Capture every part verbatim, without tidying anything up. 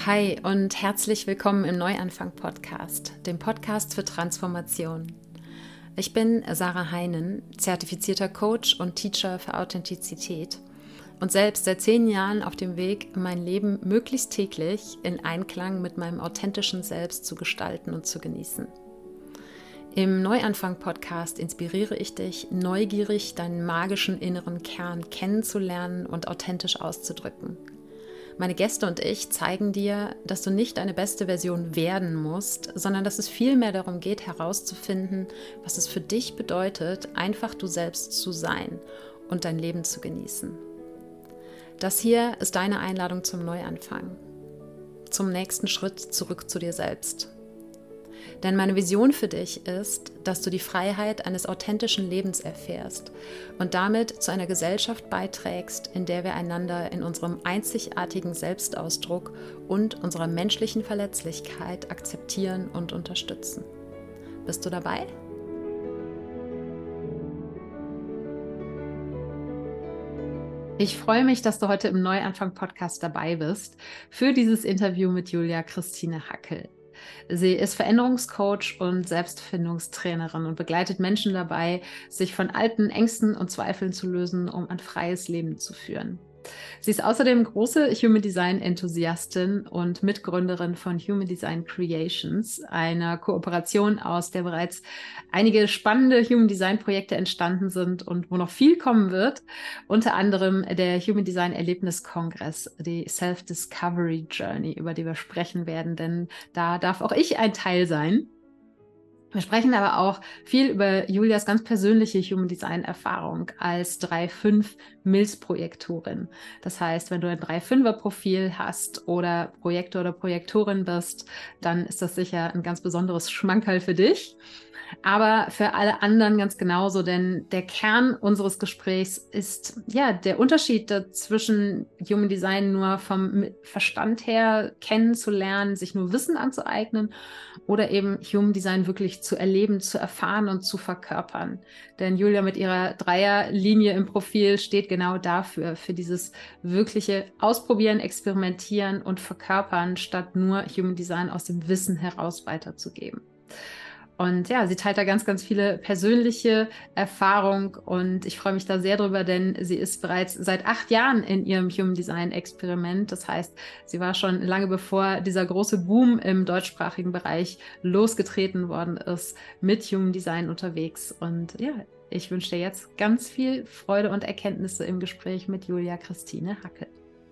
Hi und herzlich willkommen im Neuanfang-Podcast, dem Podcast für Transformation. Ich bin Sarah Heinen, zertifizierter Coach und Teacher für Authentizität und selbst seit zehn Jahren auf dem Weg, mein Leben möglichst täglich in Einklang mit meinem authentischen Selbst zu gestalten und zu genießen. Im Neuanfang-Podcast inspiriere ich dich, neugierig deinen magischen inneren Kern kennenzulernen und authentisch auszudrücken. Meine Gäste und ich zeigen dir, dass du nicht deine beste Version werden musst, sondern dass es vielmehr darum geht, herauszufinden, was es für dich bedeutet, einfach du selbst zu sein und dein Leben zu genießen. Das hier ist deine Einladung zum Neuanfang, zum nächsten Schritt zurück zu dir selbst. Denn meine Vision für dich ist, dass du die Freiheit eines authentischen Lebens erfährst und damit zu einer Gesellschaft beiträgst, in der wir einander in unserem einzigartigen Selbstausdruck und unserer menschlichen Verletzlichkeit akzeptieren und unterstützen. Bist du dabei? Ich freue mich, dass du heute im Neuanfang-Podcast dabei bist für dieses Interview mit Julia Christine Hackel. Sie ist Veränderungscoach und Selbstfindungstrainerin und begleitet Menschen dabei, sich von alten Ängsten und Zweifeln zu lösen, um ein freies Leben zu führen. Sie ist außerdem große Human Design Enthusiastin und Mitgründerin von Human Design Creations, einer Kooperation, aus der bereits einige spannende Human Design Projekte entstanden sind und wo noch viel kommen wird. Unter anderem der Human Design Erlebniskongress, die Self-Discovery Journey, über die wir sprechen werden, denn da darf auch ich ein Teil sein. Wir sprechen aber auch viel über Julias ganz persönliche Human Design Erfahrung als drei fünf Milz-Projektorin. Das heißt, wenn du ein drei fünfer Profil hast oder Projektor oder Projektorin bist, dann ist das sicher ein ganz besonderes Schmankerl für dich. Aber für alle anderen ganz genauso, denn der Kern unseres Gesprächs ist ja der Unterschied zwischen Human Design nur vom Verstand her kennenzulernen, sich nur Wissen anzueignen oder eben Human Design wirklich zu erleben, zu erfahren und zu verkörpern. Denn Julia mit ihrer Dreierlinie im Profil steht genau dafür, für dieses wirkliche Ausprobieren, Experimentieren und Verkörpern, statt nur Human Design aus dem Wissen heraus weiterzugeben. Und ja, sie teilt da ganz, ganz viele persönliche Erfahrungen und ich freue mich da sehr drüber, denn sie ist bereits seit acht Jahren in ihrem Human Design Experiment. Das heißt, sie war schon lange bevor dieser große Boom im deutschsprachigen Bereich losgetreten worden ist, mit Human Design unterwegs. Und ja, ich wünsche dir jetzt ganz viel Freude und Erkenntnisse im Gespräch mit Julia Christine Hackel.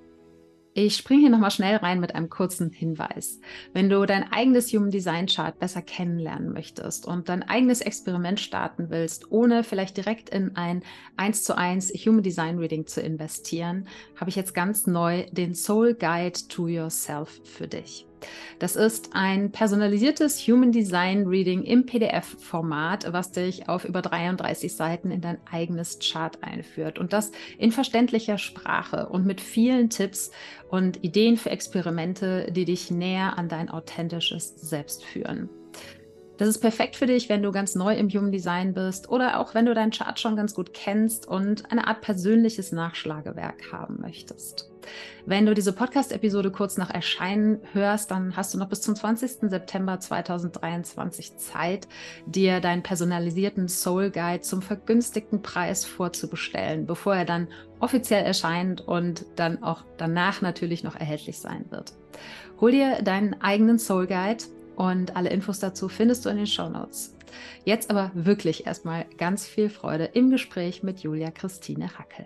Ich springe hier nochmal schnell rein mit einem kurzen Hinweis. Wenn du dein eigenes Human Design Chart besser kennenlernen möchtest und dein eigenes Experiment starten willst, ohne vielleicht direkt in ein eins zu eins Human Design Reading zu investieren, habe ich jetzt ganz neu den Soul Guide to Yourself für dich. Das ist ein personalisiertes Human Design Reading im P D F-Format, was dich auf über dreiunddreißig Seiten in dein eigenes Chart einführt. Und das in verständlicher Sprache und mit vielen Tipps und Ideen für Experimente, die dich näher an dein authentisches Selbst führen. Das ist perfekt für dich, wenn du ganz neu im Human Design bist oder auch wenn du deinen Chart schon ganz gut kennst und eine Art persönliches Nachschlagewerk haben möchtest. Wenn du diese Podcast-Episode kurz nach Erscheinen hörst, dann hast du noch bis zum zwanzigsten September zweitausenddreiundzwanzig Zeit, dir deinen personalisierten Soul Guide zum vergünstigten Preis vorzubestellen, bevor er dann offiziell erscheint und dann auch danach natürlich noch erhältlich sein wird. Hol dir deinen eigenen Soul Guide und alle Infos dazu findest du in den Shownotes. Jetzt aber wirklich erstmal ganz viel Freude im Gespräch mit Julia Christine Hackel.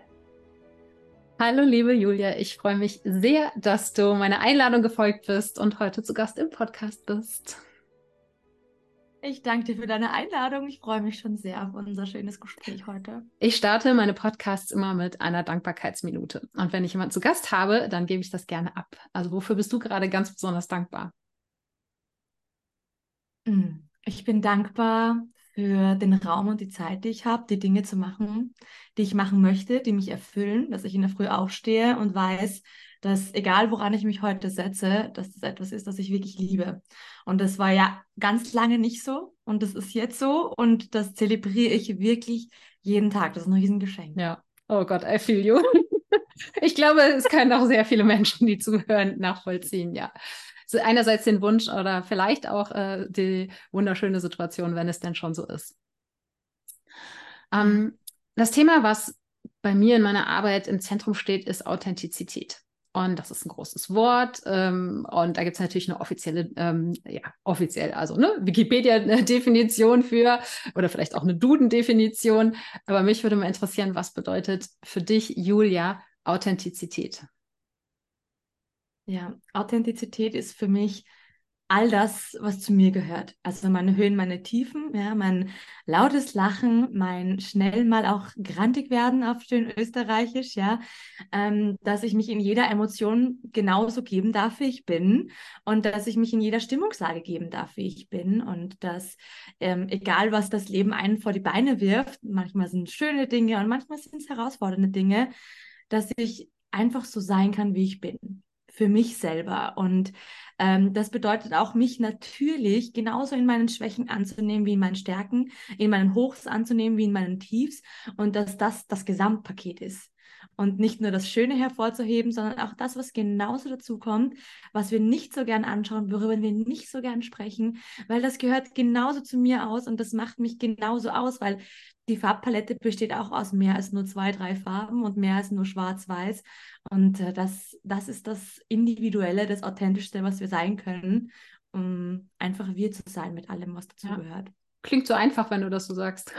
Hallo liebe Julia, ich freue mich sehr, dass du meiner Einladung gefolgt bist und heute zu Gast im Podcast bist. Ich danke dir für deine Einladung. Ich freue mich schon sehr auf unser schönes Gespräch heute. Ich starte meine Podcasts immer mit einer Dankbarkeitsminute. Und wenn ich jemanden zu Gast habe, dann gebe ich das gerne ab. Also wofür bist du gerade ganz besonders dankbar? Ich bin dankbar für den Raum und die Zeit, die ich habe, die Dinge zu machen, die ich machen möchte, die mich erfüllen, dass ich in der Früh aufstehe und weiß, dass egal woran ich mich heute setze, dass das etwas ist, das ich wirklich liebe. Und das war ja ganz lange nicht so und das ist jetzt so und das zelebriere ich wirklich jeden Tag. Das ist ein Riesengeschenk. Ja, oh Gott, I feel you. Ich glaube, es können auch sehr viele Menschen, die zuhören, nachvollziehen, ja. So einerseits den Wunsch oder vielleicht auch äh, die wunderschöne Situation, wenn es denn schon so ist. Ja. Ähm, das Thema, was bei mir in meiner Arbeit im Zentrum steht, ist Authentizität. Und das ist ein großes Wort. Ähm, und da gibt es natürlich eine offizielle, ähm, ja, offiziell, also ne, Wikipedia-Definition für oder vielleicht auch eine Duden-Definition. Aber mich würde mal interessieren, was bedeutet für dich, Julia, Authentizität? Ja, Authentizität ist für mich all das, was zu mir gehört. Also meine Höhen, meine Tiefen, ja, mein lautes Lachen, mein schnell mal auch grantig werden auf schön österreichisch, ja, ähm, dass ich mich in jeder Emotion genauso geben darf, wie ich bin und dass ich mich in jeder Stimmungslage geben darf, wie ich bin und dass ähm, egal, was das Leben einen vor die Beine wirft, manchmal sind es schöne Dinge und manchmal sind es herausfordernde Dinge, dass ich einfach so sein kann, wie ich bin. Für mich selber. Und ähm, das bedeutet auch, mich natürlich genauso in meinen Schwächen anzunehmen wie in meinen Stärken, in meinen Hochs anzunehmen wie in meinen Tiefs und dass das das Gesamtpaket ist. Und nicht nur das Schöne hervorzuheben, sondern auch das, was genauso dazu kommt, was wir nicht so gern anschauen, worüber wir nicht so gern sprechen, weil das gehört genauso zu mir aus und das macht mich genauso aus, weil die Farbpalette besteht auch aus mehr als nur zwei, drei Farben und mehr als nur schwarz-weiß. Und äh, das, das ist das Individuelle, das Authentischste, was wir sein können, um einfach wir zu sein mit allem, was Ja. dazugehört. Klingt so einfach, wenn du das so sagst.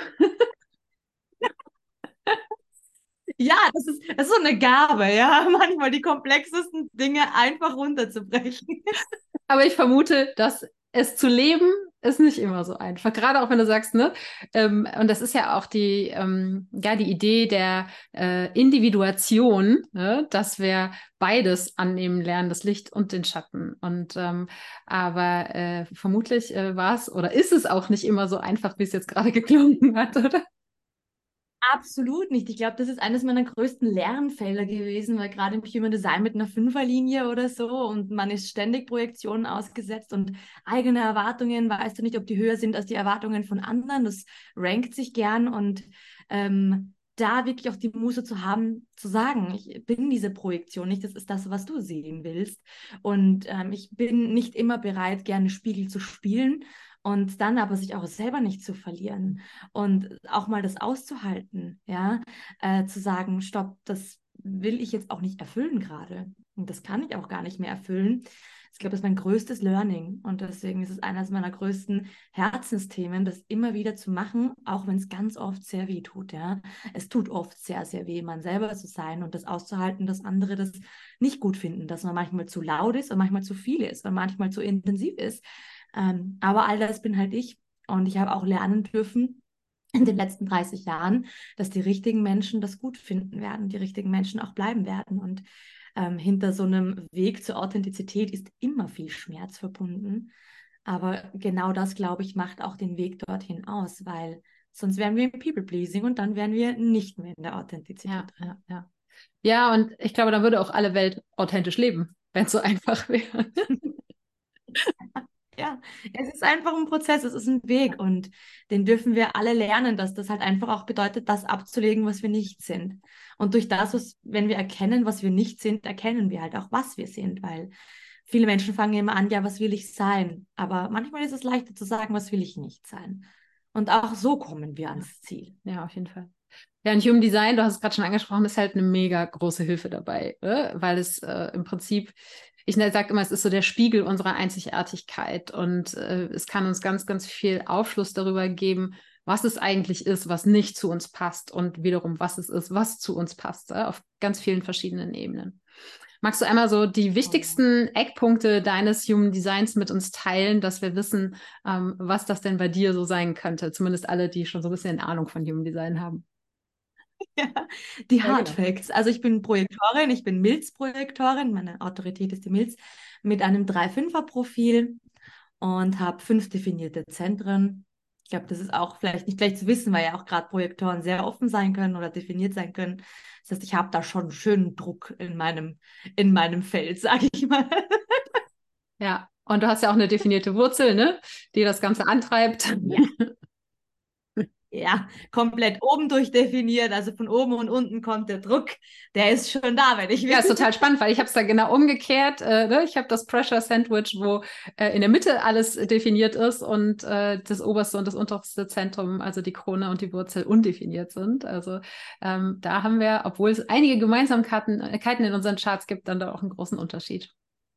Ja, das ist, das ist so eine Gabe, ja, manchmal die komplexesten Dinge einfach runterzubrechen. Aber ich vermute, dass es zu leben ist nicht immer so einfach. Gerade auch wenn du sagst, ne? Ähm, und das ist ja auch die, ähm, ja, die Idee der äh, Individuation, ne? Dass wir beides annehmen lernen, das Licht und den Schatten. Und ähm, aber äh, vermutlich äh, war es oder ist es auch nicht immer so einfach, wie es jetzt gerade geklungen hat, oder? Absolut nicht. Ich glaube, das ist eines meiner größten Lernfelder gewesen, weil gerade im Human Design mit einer Fünferlinie oder so und man ist ständig Projektionen ausgesetzt und eigene Erwartungen, weißt du nicht, ob die höher sind als die Erwartungen von anderen. Das rankt sich gern und ähm, da wirklich auch die Muße zu haben, zu sagen, ich bin diese Projektion nicht, das ist das, was du sehen willst. Und ähm, ich bin nicht immer bereit, gerne Spiegel zu spielen und dann aber sich auch selber nicht zu verlieren und auch mal das auszuhalten, ja, äh, zu sagen, stopp, das will ich jetzt auch nicht erfüllen gerade und das kann ich auch gar nicht mehr erfüllen. Ich glaube, das ist mein größtes Learning und deswegen ist es eines meiner größten Herzensthemen, das immer wieder zu machen, auch wenn es ganz oft sehr weh tut, ja. Es tut oft sehr, sehr weh, man selber zu sein und das auszuhalten, dass andere das nicht gut finden, dass man manchmal zu laut ist und manchmal zu viel ist und manchmal zu intensiv ist. Ähm, aber all das bin halt ich und ich habe auch lernen dürfen, in den letzten dreißig Jahren, dass die richtigen Menschen das gut finden werden, die richtigen Menschen auch bleiben werden. Und ähm, hinter so einem Weg zur Authentizität ist immer viel Schmerz verbunden. Aber genau das, glaube ich, macht auch den Weg dorthin aus, weil sonst wären wir im People-Pleasing und dann wären wir nicht mehr in der Ja, Authentizität drin. ja, ja. Ja, und ich glaube, dann würde auch alle Welt authentisch leben, wenn es so einfach wäre. Ja, es ist einfach ein Prozess, es ist ein Weg und den dürfen wir alle lernen, dass das halt einfach auch bedeutet, das abzulegen, was wir nicht sind. Und durch das, was, wenn wir erkennen, was wir nicht sind, erkennen wir halt auch, was wir sind, weil viele Menschen fangen immer an, ja, was will ich sein? Aber manchmal ist es leichter zu sagen, was will ich nicht sein? Und auch so kommen wir Ja, ans Ziel. ja, auf jeden Fall. Ja, und Human Design, du hast es gerade schon angesprochen, ist halt eine mega große Hilfe dabei, ne? Weil es äh, im Prinzip, ich sage immer, es ist so der Spiegel unserer Einzigartigkeit und äh, es kann uns ganz, ganz viel Aufschluss darüber geben, was es eigentlich ist, was nicht zu uns passt und wiederum, was es ist, was zu uns passt, äh, auf ganz vielen verschiedenen Ebenen. Magst du einmal so die Oh ja. wichtigsten Eckpunkte deines Human Designs mit uns teilen, dass wir wissen, ähm, was das denn bei dir so sein könnte? Zumindest alle, die schon so ein bisschen Ahnung von Human Design haben. Ja, die Ja, Hard genau. Facts. Also ich bin Projektorin, ich bin Milz-Projektorin, meine Autorität ist die Milz, mit einem drei fünf er Profil und habe fünf definierte Zentren. Ich glaube, das ist auch vielleicht nicht gleich zu wissen, weil ja auch gerade Projektoren sehr offen sein können oder definiert sein können. Das heißt, ich habe da schon einen schönen Druck in meinem, in meinem Feld, sage ich mal. Ja, und du hast ja auch eine definierte Wurzel, ne, die das Ganze antreibt. Ja, Ja, komplett oben durchdefiniert, also von oben und unten kommt der Druck, der ist schon da, wenn ich will. Ja, ist total spannend, weil ich habe es da genau umgekehrt. Äh, ne? Ich habe das Pressure Sandwich, wo äh, in der Mitte alles definiert ist und äh, das oberste und das unterste Zentrum, also die Krone und die Wurzel, undefiniert sind. Also ähm, da haben wir, obwohl es einige Gemeinsamkeiten in unseren Charts gibt, dann da auch einen großen Unterschied.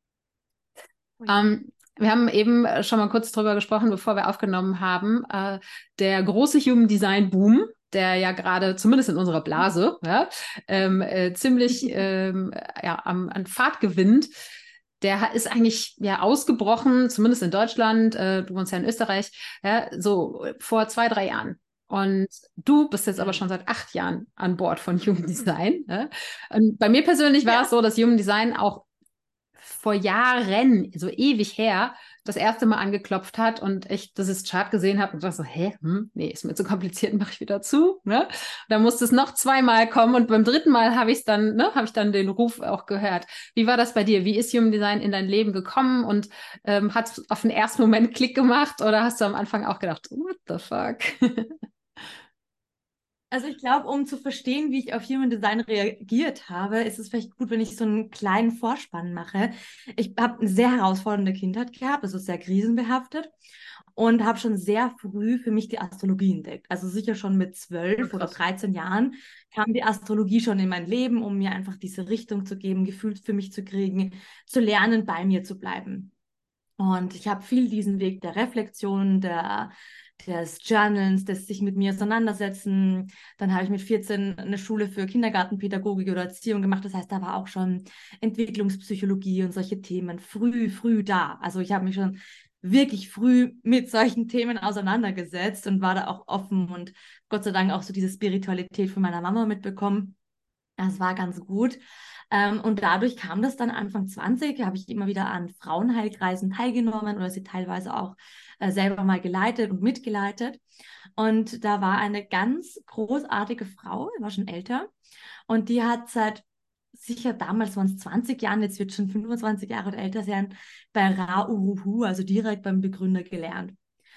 Ähm, wir haben eben schon mal kurz drüber gesprochen, bevor wir aufgenommen haben. Äh, der große Human Design Boom, der ja gerade, zumindest in unserer Blase, ja, ähm, äh, ziemlich ähm, ja, am, an Fahrt gewinnt. Der ist eigentlich ja ausgebrochen, zumindest in Deutschland, äh, du wohnst ja in Österreich, ja, so vor zwei, drei Jahren. Und du bist jetzt aber schon seit acht Jahren an Bord von Human Design. Ja? Und bei mir persönlich war Ja. es so, dass Human Design auch vor Jahren, so ewig her, das erste Mal angeklopft hat und ich dieses Chart gesehen habe und dachte so, hä, hm, nee, ist mir zu kompliziert, mache ich wieder zu. Ne? Da musste es noch zweimal kommen und beim dritten Mal habe ich dann, ne, habe ich dann den Ruf auch gehört. Wie war das bei dir? Wie ist Human Design in dein Leben gekommen und ähm, hat es auf den ersten Moment Klick gemacht oder hast du am Anfang auch gedacht, what the fuck? Also ich glaube, um zu verstehen, wie ich auf Human Design reagiert habe, ist es vielleicht gut, wenn ich so einen kleinen Vorspann mache. Ich habe eine sehr herausfordernde Kindheit gehabt, also sehr krisenbehaftet und habe schon sehr früh für mich die Astrologie entdeckt. Also sicher schon mit zwölf oder dreizehn Jahren kam die Astrologie schon in mein Leben, um mir einfach diese Richtung zu geben, Gefühl für mich zu kriegen, zu lernen, bei mir zu bleiben. Und ich habe viel diesen Weg der Reflexion, der, des Journals, des sich mit mir auseinandersetzen. Dann habe ich mit vierzehn eine Schule für Kindergartenpädagogik oder Erziehung gemacht. Das heißt, da war auch schon Entwicklungspsychologie und solche Themen früh, früh da. Also ich habe mich schon wirklich früh mit solchen Themen auseinandergesetzt und war da auch offen und Gott sei Dank auch so diese Spiritualität von meiner Mama mitbekommen. Das war ganz gut. Ähm, und dadurch kam das dann Anfang zwanzig, habe ich immer wieder an Frauenheilkreisen teilgenommen oder sie teilweise auch äh, selber mal geleitet und mitgeleitet. Und da war eine ganz großartige Frau, die war schon älter, und die hat seit sicher damals waren es zwanzig Jahren, jetzt wird schon fünfundzwanzig Jahre oder älter sein, bei Ra Uruhu, also direkt beim Begründer gelernt.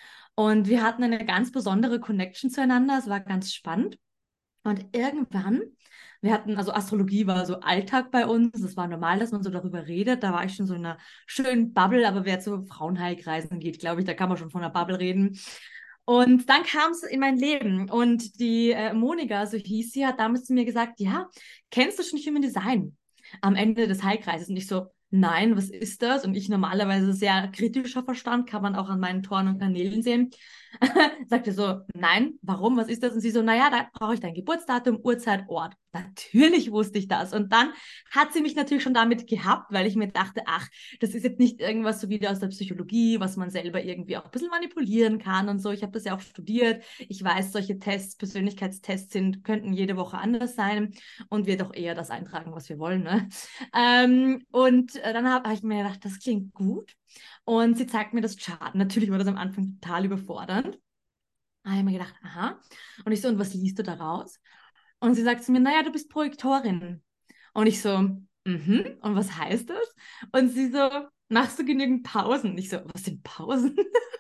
Und wir hatten eine ganz besondere Connection zueinander, es war ganz spannend. Und irgendwann, wir hatten, also Astrologie war so Alltag bei uns, es war normal, dass man so darüber redet. Da war ich schon so in einer schönen Bubble, aber wer zu Frauenheilkreisen geht, glaube ich, da kann man schon von einer Bubble reden. Und dann kam es in mein Leben und die äh, Monika, so hieß sie, hat damals zu mir gesagt, ja, kennst du schon Human Design am Ende des Heilkreises? Und ich so, nein, was ist das? Und ich normalerweise sehr kritischer Verstand, kann man auch an meinen Toren und Kanälen sehen. Sagte so, nein, warum, was ist das? Und sie so, naja, da brauche ich dein Geburtsdatum, Uhrzeit, Ort. Natürlich wusste ich das. Und dann hat sie mich natürlich schon damit gehabt, weil ich mir dachte, ach, das ist jetzt nicht irgendwas so wie aus der Psychologie, was man selber irgendwie auch ein bisschen manipulieren kann und so. Ich habe das ja auch studiert. Ich weiß, solche Tests, Persönlichkeitstests sind, könnten jede Woche anders sein und wir doch eher das eintragen, was wir wollen. Ne? Ähm, und äh, dann habe hab ich mir gedacht, das klingt gut. Und sie zeigt mir das Chart. Natürlich war das am Anfang total überfordernd. Da habe ich mir gedacht, aha. Und ich so, und was liest du daraus? Und sie sagt zu mir, naja, du bist Projektorin. Und ich so, mhm, und was heißt das? Und sie so, machst du genügend Pausen? Und ich so, was sind Pausen?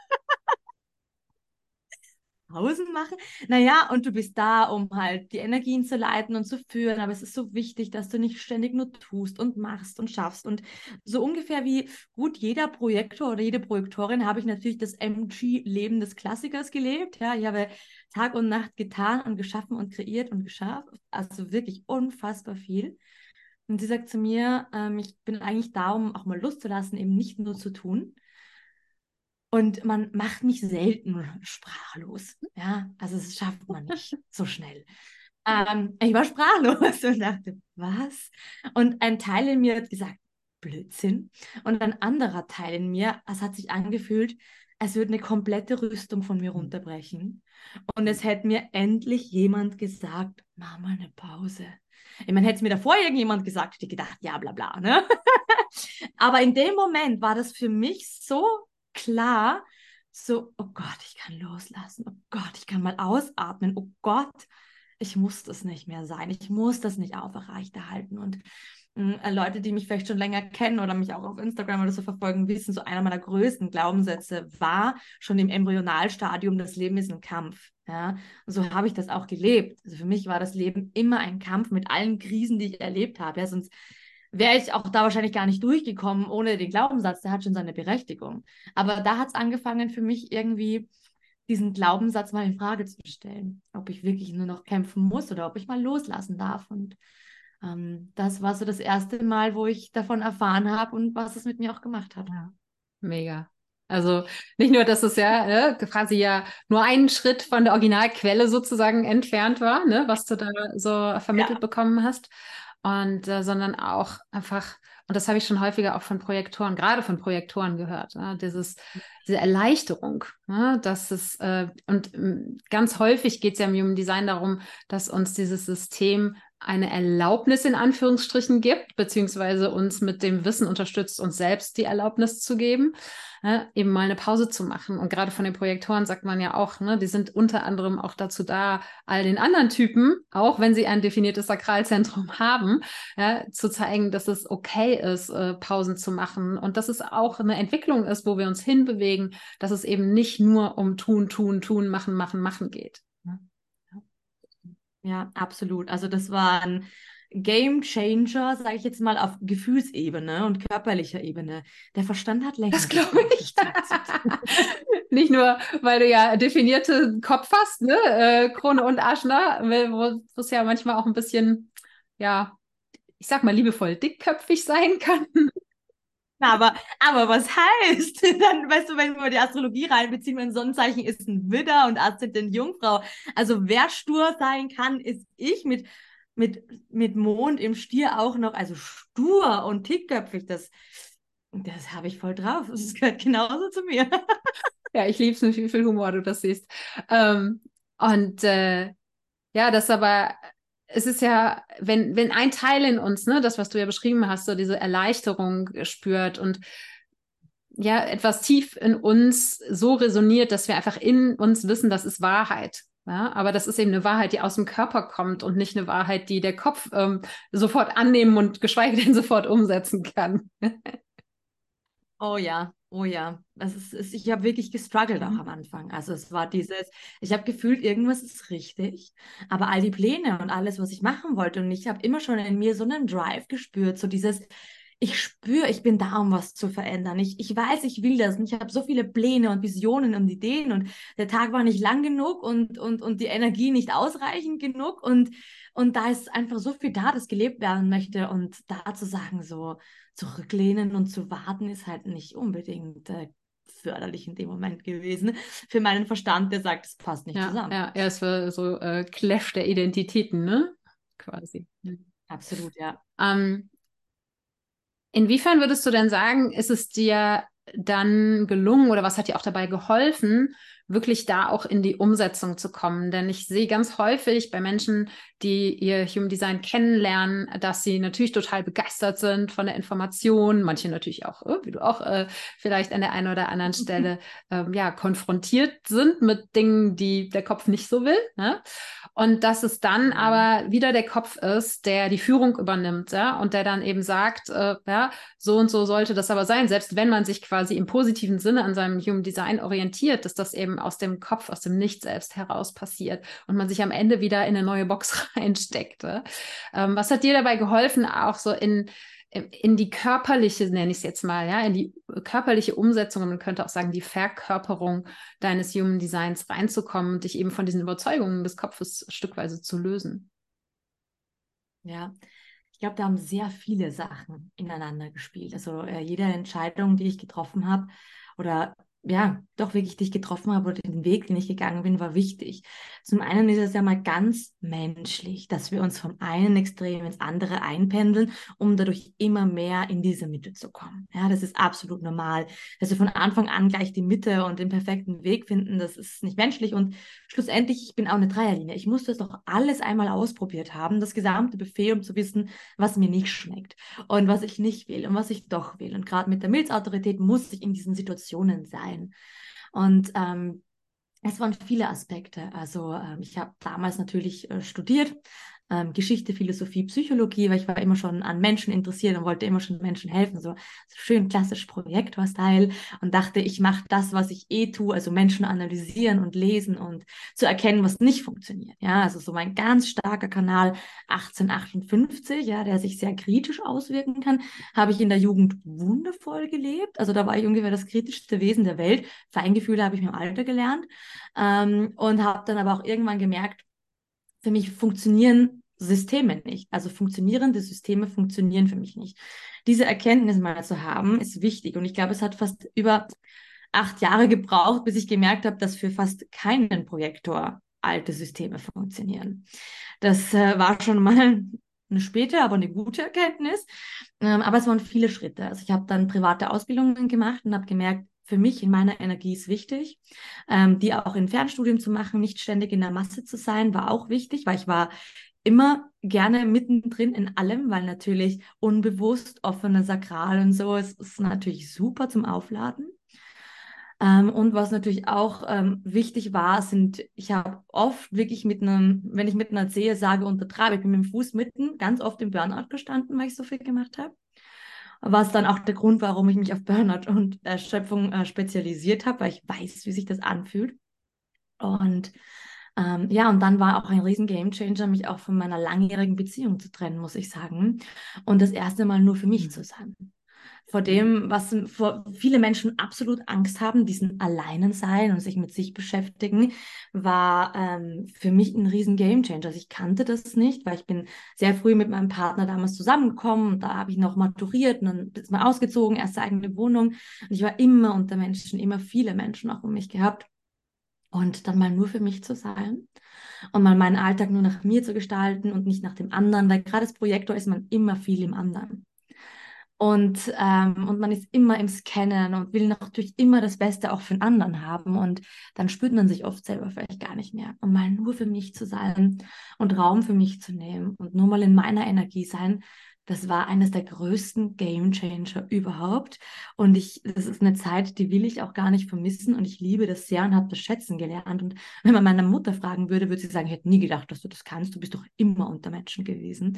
Pausen machen? Naja, und du bist da, um halt die Energien zu leiten und zu führen, aber es ist so wichtig, dass du nicht ständig nur tust und machst und schaffst. Und so ungefähr wie gut jeder Projektor oder jede Projektorin habe ich natürlich das M G-Leben des Klassikers gelebt. Ja, ich habe Tag und Nacht getan und geschaffen und kreiert und geschafft. Also wirklich unfassbar viel. Und sie sagt zu mir, ähm, ich bin eigentlich da, um auch mal loszulassen, eben nicht nur zu tun. Und man macht mich selten sprachlos. Ja, also das schafft man nicht so schnell. Ähm, ich war sprachlos und dachte, was? Und ein Teil in mir hat gesagt, Blödsinn. Und ein anderer Teil in mir, es hat sich angefühlt, als würde eine komplette Rüstung von mir runterbrechen. Und es hätte mir endlich jemand gesagt, mach mal eine Pause. Ich meine, hätte es mir davor irgendjemand gesagt, hätte ich gedacht, ja, bla bla. Ne? Aber in dem Moment war das für mich so klar, so, oh Gott, ich kann loslassen, oh Gott, ich kann mal ausatmen, oh Gott, ich muss das nicht mehr sein, ich muss das nicht aufrechterhalten. Und äh, Leute, die mich vielleicht schon länger kennen oder mich auch auf Instagram oder so verfolgen, wissen, so einer meiner größten Glaubenssätze war schon im Embryonalstadium, das Leben ist ein Kampf. Ja, und so habe ich das auch gelebt. Also für mich war das Leben immer ein Kampf mit allen Krisen, die ich erlebt habe. Ja, sonst wäre ich auch da wahrscheinlich gar nicht durchgekommen ohne den Glaubenssatz. Der hat schon seine Berechtigung. Aber da hat es angefangen für mich irgendwie diesen Glaubenssatz mal in Frage zu stellen, ob ich wirklich nur noch kämpfen muss oder ob ich mal loslassen darf. Und ähm, das war so das erste Mal, wo ich davon erfahren habe und was es mit mir auch gemacht hat. Ja, mega. Also nicht nur, dass es ja ne, quasi ja nur einen Schritt von der Originalquelle sozusagen entfernt war, ne, was du da so vermittelt Ja. bekommen hast, und äh, sondern auch einfach, und das habe ich schon häufiger auch von Projektoren, gerade von Projektoren gehört, ne, dieses, diese Erleichterung, ne, dass es, äh, und ähm, ganz häufig geht es ja im Human Design darum, dass uns dieses System eine Erlaubnis in Anführungsstrichen gibt, beziehungsweise uns mit dem Wissen unterstützt, uns selbst die Erlaubnis zu geben, ne, eben mal eine Pause zu machen. Und gerade von den Projektoren sagt man ja auch, ne, die sind unter anderem auch dazu da, all den anderen Typen, auch wenn sie ein definiertes Sakralzentrum haben, ja, zu zeigen, dass es okay ist, äh, Pausen zu machen und dass es auch eine Entwicklung ist, wo wir uns hinbewegen, dass es eben nicht nur um tun, tun, tun, machen, machen, machen geht. Ne? Ja, absolut. Also das war ein Game Changer, sage ich jetzt mal, auf Gefühlsebene und körperlicher Ebene. Der Verstand hat länger Das glaube gebraucht, ich. das zurückzuziehen. Nicht nur, weil du ja definierte Kopf hast, ne? Äh, Krone und Aschner, wo es ja manchmal auch ein bisschen, ja, ich sag mal liebevoll dickköpfig sein kann. Aber, aber was heißt? Dann, weißt du, wenn wir die Astrologie reinbeziehen, mein Sonnenzeichen ist ein Widder und Aszendent Jungfrau. Also wer stur sein kann, ist ich mit, mit, mit Mond im Stier auch noch. Also stur und dickköpfig, das, das habe ich voll drauf. Das gehört genauso zu mir. Ja, ich liebe es, mit wie viel Humor du das siehst. Ähm, und äh, ja, das aber, es ist ja, wenn, wenn ein Teil in uns, ne, das, was du ja beschrieben hast, so diese Erleichterung spürt und ja, etwas tief in uns so resoniert, dass wir einfach in uns wissen, das ist Wahrheit. Ja, aber das ist eben eine Wahrheit, die aus dem Körper kommt und nicht eine Wahrheit, die der Kopf ähm, sofort annehmen und geschweige denn sofort umsetzen kann. Oh ja, oh ja. Das ist, ist, ich habe wirklich gestruggelt auch Mhm. am Anfang. Also es war dieses, ich habe gefühlt, irgendwas ist richtig, aber all die Pläne und alles, was ich machen wollte, und ich habe immer schon in mir so einen Drive gespürt, so dieses, ich spüre, ich bin da, um was zu verändern. Ich, ich weiß, ich will das und ich habe so viele Pläne und Visionen und Ideen und der Tag war nicht lang genug und, und, und die Energie nicht ausreichend genug und, und da ist einfach so viel da, das gelebt werden möchte und da zu sagen, so zurücklehnen und zu warten, ist halt nicht unbedingt äh, förderlich in dem Moment gewesen. Für meinen Verstand, der sagt, es passt nicht Ja, zusammen. ja, ja, es war so äh, Clash der Identitäten, ne? Quasi. Mhm. Absolut, ja. Ähm, Inwiefern würdest du denn sagen, ist es dir dann gelungen oder was hat dir auch dabei geholfen, wirklich da auch in die Umsetzung zu kommen? Denn ich sehe ganz häufig bei Menschen, die ihr Human Design kennenlernen, dass sie natürlich total begeistert sind von der Information, manche natürlich auch, äh, wie du auch äh, vielleicht an der einen oder anderen Stelle ähm, ja, konfrontiert sind mit Dingen, die der Kopf nicht so will. Ne? Und dass es dann aber wieder der Kopf ist, der die Führung übernimmt, ja, und der dann eben sagt, äh, ja, so und so sollte das aber sein, selbst wenn man sich quasi im positiven Sinne an seinem Human Design orientiert, dass das eben aus dem Kopf, aus dem Nicht selbst heraus passiert und man sich am Ende wieder in eine neue Box reinsteckt. Ja? Ähm, was hat dir dabei geholfen, auch so in in die körperliche, nenne ich es jetzt mal, ja, in die körperliche Umsetzung, man könnte auch sagen, die Verkörperung deines Human Designs reinzukommen und dich eben von diesen Überzeugungen des Kopfes stückweise zu lösen? Ja, ich glaube, da haben sehr viele Sachen ineinander gespielt. Also äh, jede Entscheidung, die ich getroffen habe, oder ja, doch wirklich, die ich getroffen habe oder den Weg, den ich gegangen bin, war wichtig. Zum einen ist es ja mal ganz menschlich, dass wir uns vom einen Extrem ins andere einpendeln, um dadurch immer mehr in diese Mitte zu kommen. Ja, das ist absolut normal. Dass wir von Anfang an gleich die Mitte und den perfekten Weg finden, das ist nicht menschlich. Und schlussendlich, ich bin auch eine Dreierlinie. Ich musste es doch alles einmal ausprobiert haben, das gesamte Buffet, um zu wissen, was mir nicht schmeckt und was ich nicht will und was ich doch will. Und gerade mit der Milzautorität muss ich in diesen Situationen sein. Und ähm, es waren viele Aspekte. Also ähm, ich habe damals natürlich äh, studiert, ähm, Geschichte, Philosophie, Psychologie, weil ich war immer schon an Menschen interessiert und wollte immer schon Menschen helfen, so, so schön klassisch Projektor-Style und dachte, ich mache das, was ich eh tue, also Menschen analysieren und lesen und zu erkennen, was nicht funktioniert. Ja, also so mein ganz starker Kanal achtzehnhundertachtundfünfzig, ja, der sich sehr kritisch auswirken kann, habe ich in der Jugend wundervoll gelebt. Also da war ich ungefähr das kritischste Wesen der Welt. Feingefühle habe ich mir im Alter gelernt ähm, und habe dann aber auch irgendwann gemerkt, für mich funktionieren Systeme nicht. Also funktionierende Systeme funktionieren für mich nicht. Diese Erkenntnis mal zu haben, ist wichtig. Und ich glaube, es hat fast über acht Jahre gebraucht, bis ich gemerkt habe, dass für fast keinen Projektor alte Systeme funktionieren. Das äh, war schon mal eine späte, aber eine gute Erkenntnis. Ähm, aber es waren viele Schritte. Also ich habe dann private Ausbildungen gemacht und habe gemerkt, für mich in meiner Energie ist wichtig, ähm, die auch in Fernstudium zu machen, nicht ständig in der Masse zu sein, war auch wichtig, weil ich war immer gerne mittendrin in allem, weil natürlich unbewusst offene Sakral und so, es ist natürlich super zum Aufladen. Ähm, und was natürlich auch ähm, wichtig war, sind, ich habe oft wirklich mit einem, wenn ich mit einer Zehe sage, untertreibe, ich bin mit dem Fuß mitten, ganz oft im Burnout gestanden, weil ich so viel gemacht habe. Was dann auch der Grund war, warum ich mich auf Burnout und Erschöpfung äh, spezialisiert habe, weil ich weiß, wie sich das anfühlt. Und ähm, ja, und dann war auch ein riesen Gamechanger, mich auch von meiner langjährigen Beziehung zu trennen, muss ich sagen. Und das erste Mal nur für mich zu sein. Vor dem, was vor viele Menschen absolut Angst haben, diesen Alleinensein und sich mit sich beschäftigen, war ähm, für mich ein riesen Gamechanger. Also ich kannte das nicht, weil ich bin sehr früh mit meinem Partner damals zusammengekommen und da habe ich noch maturiert und dann ist mal ausgezogen, erste eigene Wohnung. Und ich war immer unter Menschen, immer viele Menschen auch um mich gehabt. Und dann mal nur für mich zu sein und mal meinen Alltag nur nach mir zu gestalten und nicht nach dem anderen, weil gerade als Projektor ist man immer viel im anderen. Und, ähm, und man ist immer im Scannen und will natürlich immer das Beste auch für den anderen haben. Und dann spürt man sich oft selber vielleicht gar nicht mehr. Und mal nur für mich zu sein und Raum für mich zu nehmen und nur mal in meiner Energie sein, das war eines der größten Game Changer überhaupt. Und ich, das ist eine Zeit, die will ich auch gar nicht vermissen. Und ich liebe das sehr und habe das schätzen gelernt. Und wenn man meine Mutter fragen würde, würde sie sagen, ich hätte nie gedacht, dass du das kannst. Du bist doch immer unter Menschen gewesen.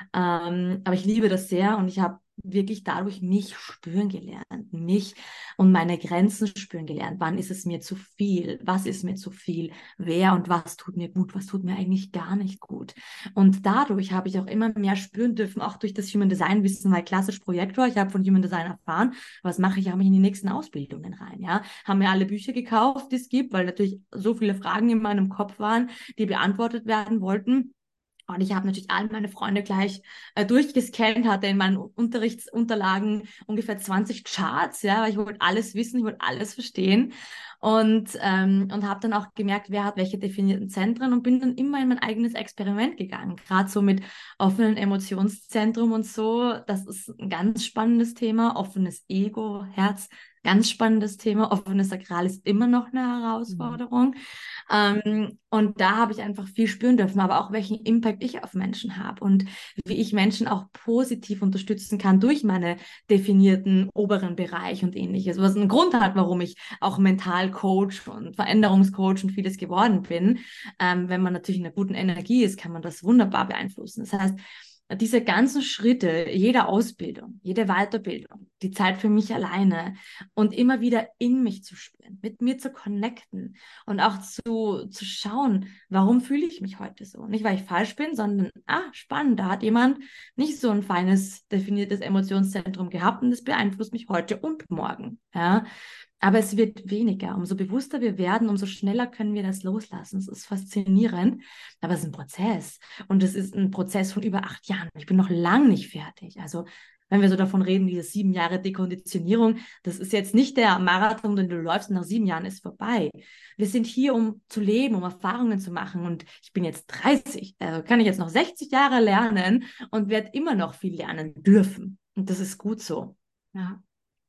Ähm, aber ich liebe das sehr und ich habe wirklich dadurch mich spüren gelernt, mich und meine Grenzen spüren gelernt. Wann ist es mir zu viel? Was ist mir zu viel? Wer und was tut mir gut? Was tut mir eigentlich gar nicht gut? Und dadurch habe ich auch immer mehr spüren dürfen, auch durch das Human Design Wissen, weil klassisch Projektor, ich habe von Human Design erfahren, was mache ich? Ich habe mich in die nächsten Ausbildungen rein, ja, haben mir alle Bücher gekauft, die es gibt, weil natürlich so viele Fragen in meinem Kopf waren, die beantwortet werden wollten. Und ich habe natürlich all meine Freunde gleich äh, durchgescannt, hatte in meinen Unterrichtsunterlagen ungefähr zwanzig Charts, ja, weil ich wollte alles wissen, ich wollte alles verstehen. Und, ähm, und habe dann auch gemerkt, wer hat welche definierten Zentren und bin dann immer in mein eigenes Experiment gegangen. Gerade so mit offenen Emotionszentrum und so. Das ist ein ganz spannendes Thema. Offenes Ego, Herz, ganz spannendes Thema. Offenes Sakral ist immer noch eine Herausforderung. Mhm. Ähm, und da habe ich einfach viel spüren dürfen, aber auch welchen Impact ich auf Menschen habe und wie ich Menschen auch positiv unterstützen kann durch meine definierten oberen Bereich und ähnliches. Was einen Grund hat, warum ich auch Mentalcoach und Veränderungscoach und vieles geworden bin. Ähm, wenn man natürlich in einer guten Energie ist, kann man das wunderbar beeinflussen. Das heißt, diese ganzen Schritte, jede Ausbildung, jede Weiterbildung, die Zeit für mich alleine und immer wieder in mich zu spüren, mit mir zu connecten und auch zu, zu schauen, warum fühle ich mich heute so? Nicht, weil ich falsch bin, sondern, ah, spannend, da hat jemand nicht so ein feines, definiertes Emotionszentrum gehabt und das beeinflusst mich heute und morgen. Ja? Aber es wird weniger. Umso bewusster wir werden, umso schneller können wir das loslassen. Es ist faszinierend, aber es ist ein Prozess. Und es ist ein Prozess von über acht Jahren. Ich bin noch lang nicht fertig. Also wenn wir so davon reden, diese sieben Jahre Dekonditionierung, das ist jetzt nicht der Marathon, den du läufst und nach sieben Jahren ist vorbei. Wir sind hier, um zu leben, um Erfahrungen zu machen. Und ich bin jetzt dreißig, also kann ich jetzt noch sechzig Jahre lernen und werde immer noch viel lernen dürfen. Und das ist gut so. Ja.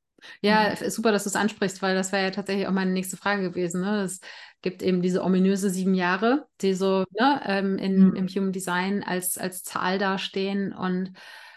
Ja, super, dass du es ansprichst, weil das wäre ja tatsächlich auch meine nächste Frage gewesen. Ne? Es gibt eben diese ominöse sieben Jahre, die so ne, ähm, in, Mhm. im Human Design als, als Zahl dastehen und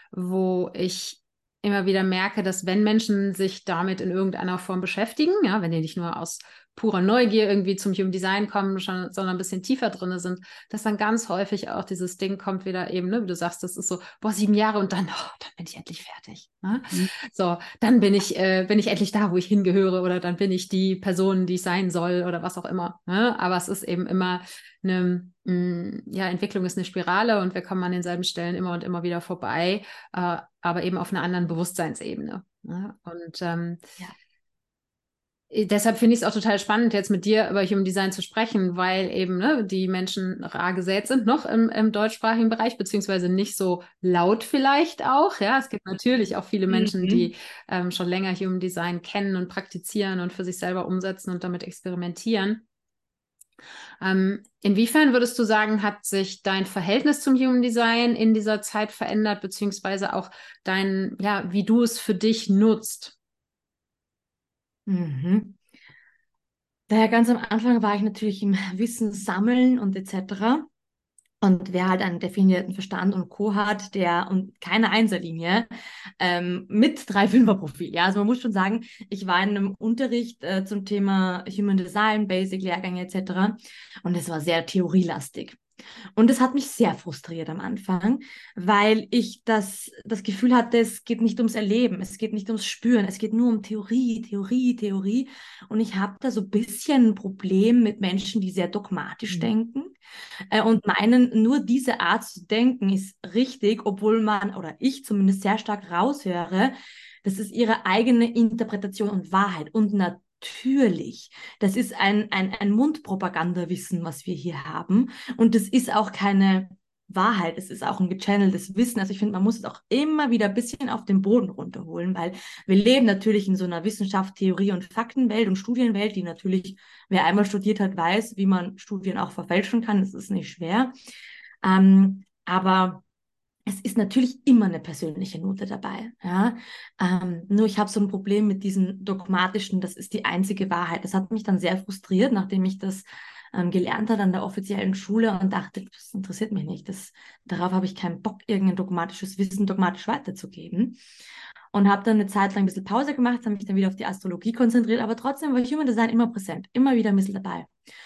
wo ich immer wieder merke, dass wenn Menschen sich damit in irgendeiner Form beschäftigen, ja, wenn die nicht nur aus purer Neugier irgendwie zum Human Design kommen, schon, sondern ein bisschen tiefer drin sind, dass dann ganz häufig auch dieses Ding kommt wieder eben, ne, wie du sagst, das ist so, boah, sieben Jahre und dann, oh, dann bin ich endlich fertig. Ne? Mhm. So, dann bin ich, äh, bin ich endlich da, wo ich hingehöre, oder dann bin ich die Person, die ich sein soll oder was auch immer. Ne? Aber es ist eben immer eine, mh, ja, Entwicklung ist eine Spirale und wir kommen an denselben Stellen immer und immer wieder vorbei, äh, aber eben auf einer anderen Bewusstseinsebene. Ne? Und ähm, ja. Deshalb finde ich es auch total spannend, jetzt mit dir über Human Design zu sprechen, weil eben ne, die Menschen rar gesät sind noch im, im deutschsprachigen Bereich, beziehungsweise nicht so laut vielleicht auch. Ja, es gibt natürlich auch viele Menschen, mhm. die ähm, schon länger Human Design kennen und praktizieren und für sich selber umsetzen und damit experimentieren. Ähm, inwiefern würdest du sagen, hat sich dein Verhältnis zum Human Design in dieser Zeit verändert, beziehungsweise auch dein, ja, wie du es für dich nutzt? Mhm. Daher ganz am Anfang war ich natürlich im Wissen sammeln und et cetera. Und wer halt einen definierten Verstand und Co. hat, der und keine Einserlinie ähm, mit drei Fünfer-Profil. Ja, also man muss schon sagen, ich war in einem Unterricht äh, zum Thema Human Design, Basic-Lehrgänge et cetera. Und es war sehr theorielastig. Und das hat mich sehr frustriert am Anfang, weil ich das, das Gefühl hatte, es geht nicht ums Erleben, es geht nicht ums Spüren, es geht nur um Theorie, Theorie, Theorie. Und ich habe da so ein bisschen ein Problem mit Menschen, die sehr dogmatisch mhm. denken äh, und meinen, nur diese Art zu denken ist richtig, obwohl man, oder ich zumindest sehr stark raushöre, das ist ihre eigene Interpretation und Wahrheit. Und natürlich Natürlich. Das ist ein, ein, ein Mundpropagandawissen, was wir hier haben. Und das ist auch keine Wahrheit. Es ist auch ein gechanneltes Wissen. Also ich finde, man muss es auch immer wieder ein bisschen auf den Boden runterholen, weil wir leben natürlich in so einer Wissenschaft, Theorie und Faktenwelt und Studienwelt, die natürlich, wer einmal studiert hat, weiß, wie man Studien auch verfälschen kann. Das ist nicht schwer. Ähm, aber es ist natürlich immer eine persönliche Note dabei. Ja? Ähm, nur ich habe so ein Problem mit diesem dogmatischen, das ist die einzige Wahrheit. Das hat mich dann sehr frustriert, nachdem ich das ähm, gelernt habe an der offiziellen Schule und dachte, das interessiert mich nicht. Das, darauf habe ich keinen Bock, irgendein dogmatisches Wissen dogmatisch weiterzugeben. Und habe dann eine Zeit lang ein bisschen Pause gemacht, habe mich dann wieder auf die Astrologie konzentriert, aber trotzdem war Human Design immer präsent, immer wieder ein bisschen dabei.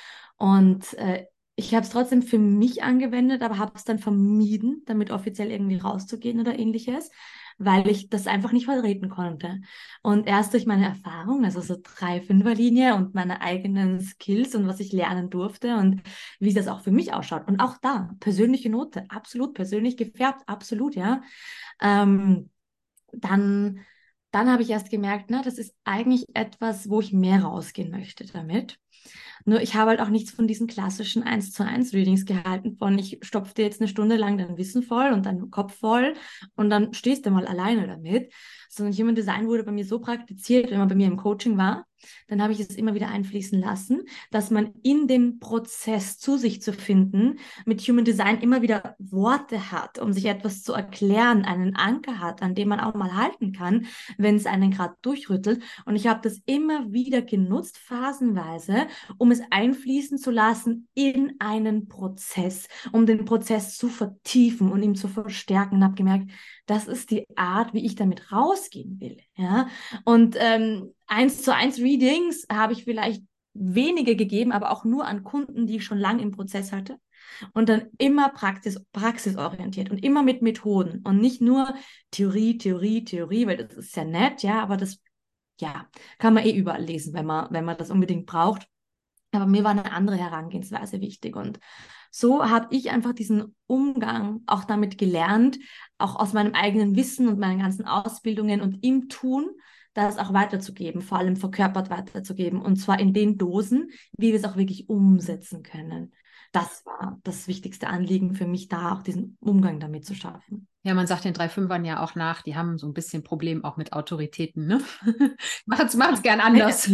Und äh, ich habe es trotzdem für mich angewendet, aber habe es dann vermieden, damit offiziell irgendwie rauszugehen oder ähnliches, weil ich das einfach nicht vertreten konnte. Und erst durch meine Erfahrung, also so drei Fünferlinie und meine eigenen Skills und was ich lernen durfte und wie das auch für mich ausschaut. Und auch da, persönliche Note, absolut persönlich gefärbt, absolut, ja. Ähm, dann, dann habe ich erst gemerkt, na, das ist eigentlich etwas, wo ich mehr rausgehen möchte damit. Nur ich habe halt auch nichts von diesen klassischen eins zu eins Readings gehalten, von ich stopfe dir jetzt eine Stunde lang dein Wissen voll und deinen Kopf voll und dann stehst du mal alleine damit. Sondern Human Design wurde bei mir so praktiziert, wenn man bei mir im Coaching war, dann habe ich es immer wieder einfließen lassen, dass man in dem Prozess zu sich zu finden, mit Human Design immer wieder Worte hat, um sich etwas zu erklären, einen Anker hat, an dem man auch mal halten kann, wenn es einen gerade durchrüttelt. Und ich habe das immer wieder genutzt, phasenweise, um es einfließen zu lassen in einen Prozess, um den Prozess zu vertiefen und ihn zu verstärken. Und habe gemerkt, das ist die Art, wie ich damit rausgehen will. Ja? Und ähm, eins zu eins Readings habe ich vielleicht wenige gegeben, aber auch nur an Kunden, die ich schon lange im Prozess hatte. Und dann immer Praxis, praxisorientiert und immer mit Methoden und nicht nur Theorie, Theorie, Theorie, weil das ist ja nett, ja, aber das ja, kann man eh überall lesen, wenn man, wenn man das unbedingt braucht. Aber mir war eine andere Herangehensweise wichtig. Und so habe ich einfach diesen Umgang auch damit gelernt, auch aus meinem eigenen Wissen und meinen ganzen Ausbildungen und im Tun, das auch weiterzugeben, vor allem verkörpert weiterzugeben. Und zwar in den Dosen, wie wir es auch wirklich umsetzen können. Das war das wichtigste Anliegen für mich, da auch diesen Umgang damit zu schaffen. Ja, man sagt den drei Fünfern ja auch nach, die haben so ein bisschen Problem auch mit Autoritäten, ne? Machen's, machen's gern anders.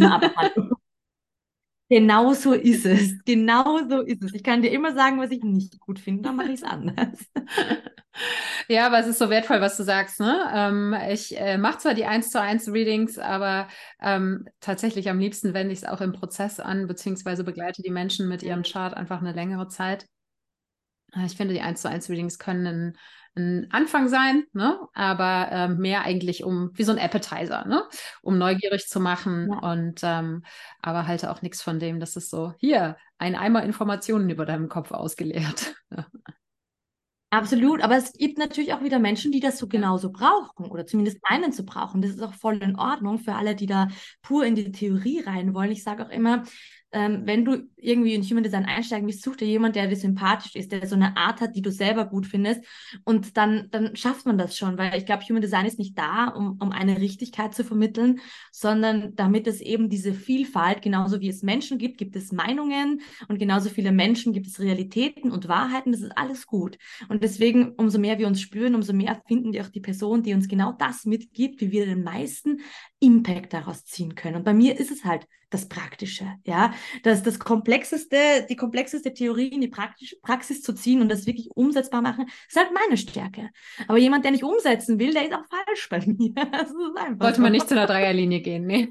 Genau so ist es. Genau so ist es. Ich kann dir immer sagen, was ich nicht gut finde, dann mache ich es anders. Ja, aber es ist so wertvoll, was du sagst. Ne? Ähm, ich äh, mache zwar die eins zu eins Readings, aber ähm, tatsächlich am liebsten wende ich es auch im Prozess an, beziehungsweise begleite die Menschen mit ihrem Chart einfach eine längere Zeit. Ich finde, die eins zu eins Readings können ein, ein Anfang sein, ne? Aber ähm, mehr eigentlich um, wie so ein Appetizer, ne? Um neugierig zu machen Ja. und ähm, aber halte auch nichts von dem, das ist so, hier, ein Eimer Informationen über deinem Kopf ausgeleert. Absolut, aber es gibt natürlich auch wieder Menschen, die das so Ja. genauso brauchen oder zumindest meinen zu brauchen. Das ist auch voll in Ordnung für alle, die da pur in die Theorie rein wollen. Ich sage auch immer, ähm, wenn du irgendwie in Human Design einsteigen willst, such dir jemand, der dir sympathisch ist, der so eine Art hat, die du selber gut findest und dann, dann schafft man das schon, weil ich glaube, Human Design ist nicht da, um, um eine Richtigkeit zu vermitteln, sondern damit es eben diese Vielfalt, genauso wie es Menschen gibt, gibt es Meinungen und genauso viele Menschen gibt es Realitäten und Wahrheiten, das ist alles gut. Und deswegen, umso mehr wir uns spüren, umso mehr finden wir auch die Person, die uns genau das mitgibt, wie wir den meisten Impact daraus ziehen können. Und bei mir ist es halt das Praktische, ja, das, das komplexeste, die komplexeste Theorie in die Praxis, Praxis zu ziehen und das wirklich umsetzbar machen, ist halt meine Stärke. Aber jemand, der nicht umsetzen will, der ist auch falsch bei mir. Das ist einfach Sollte so. man nicht zu einer Dreierlinie gehen, nee.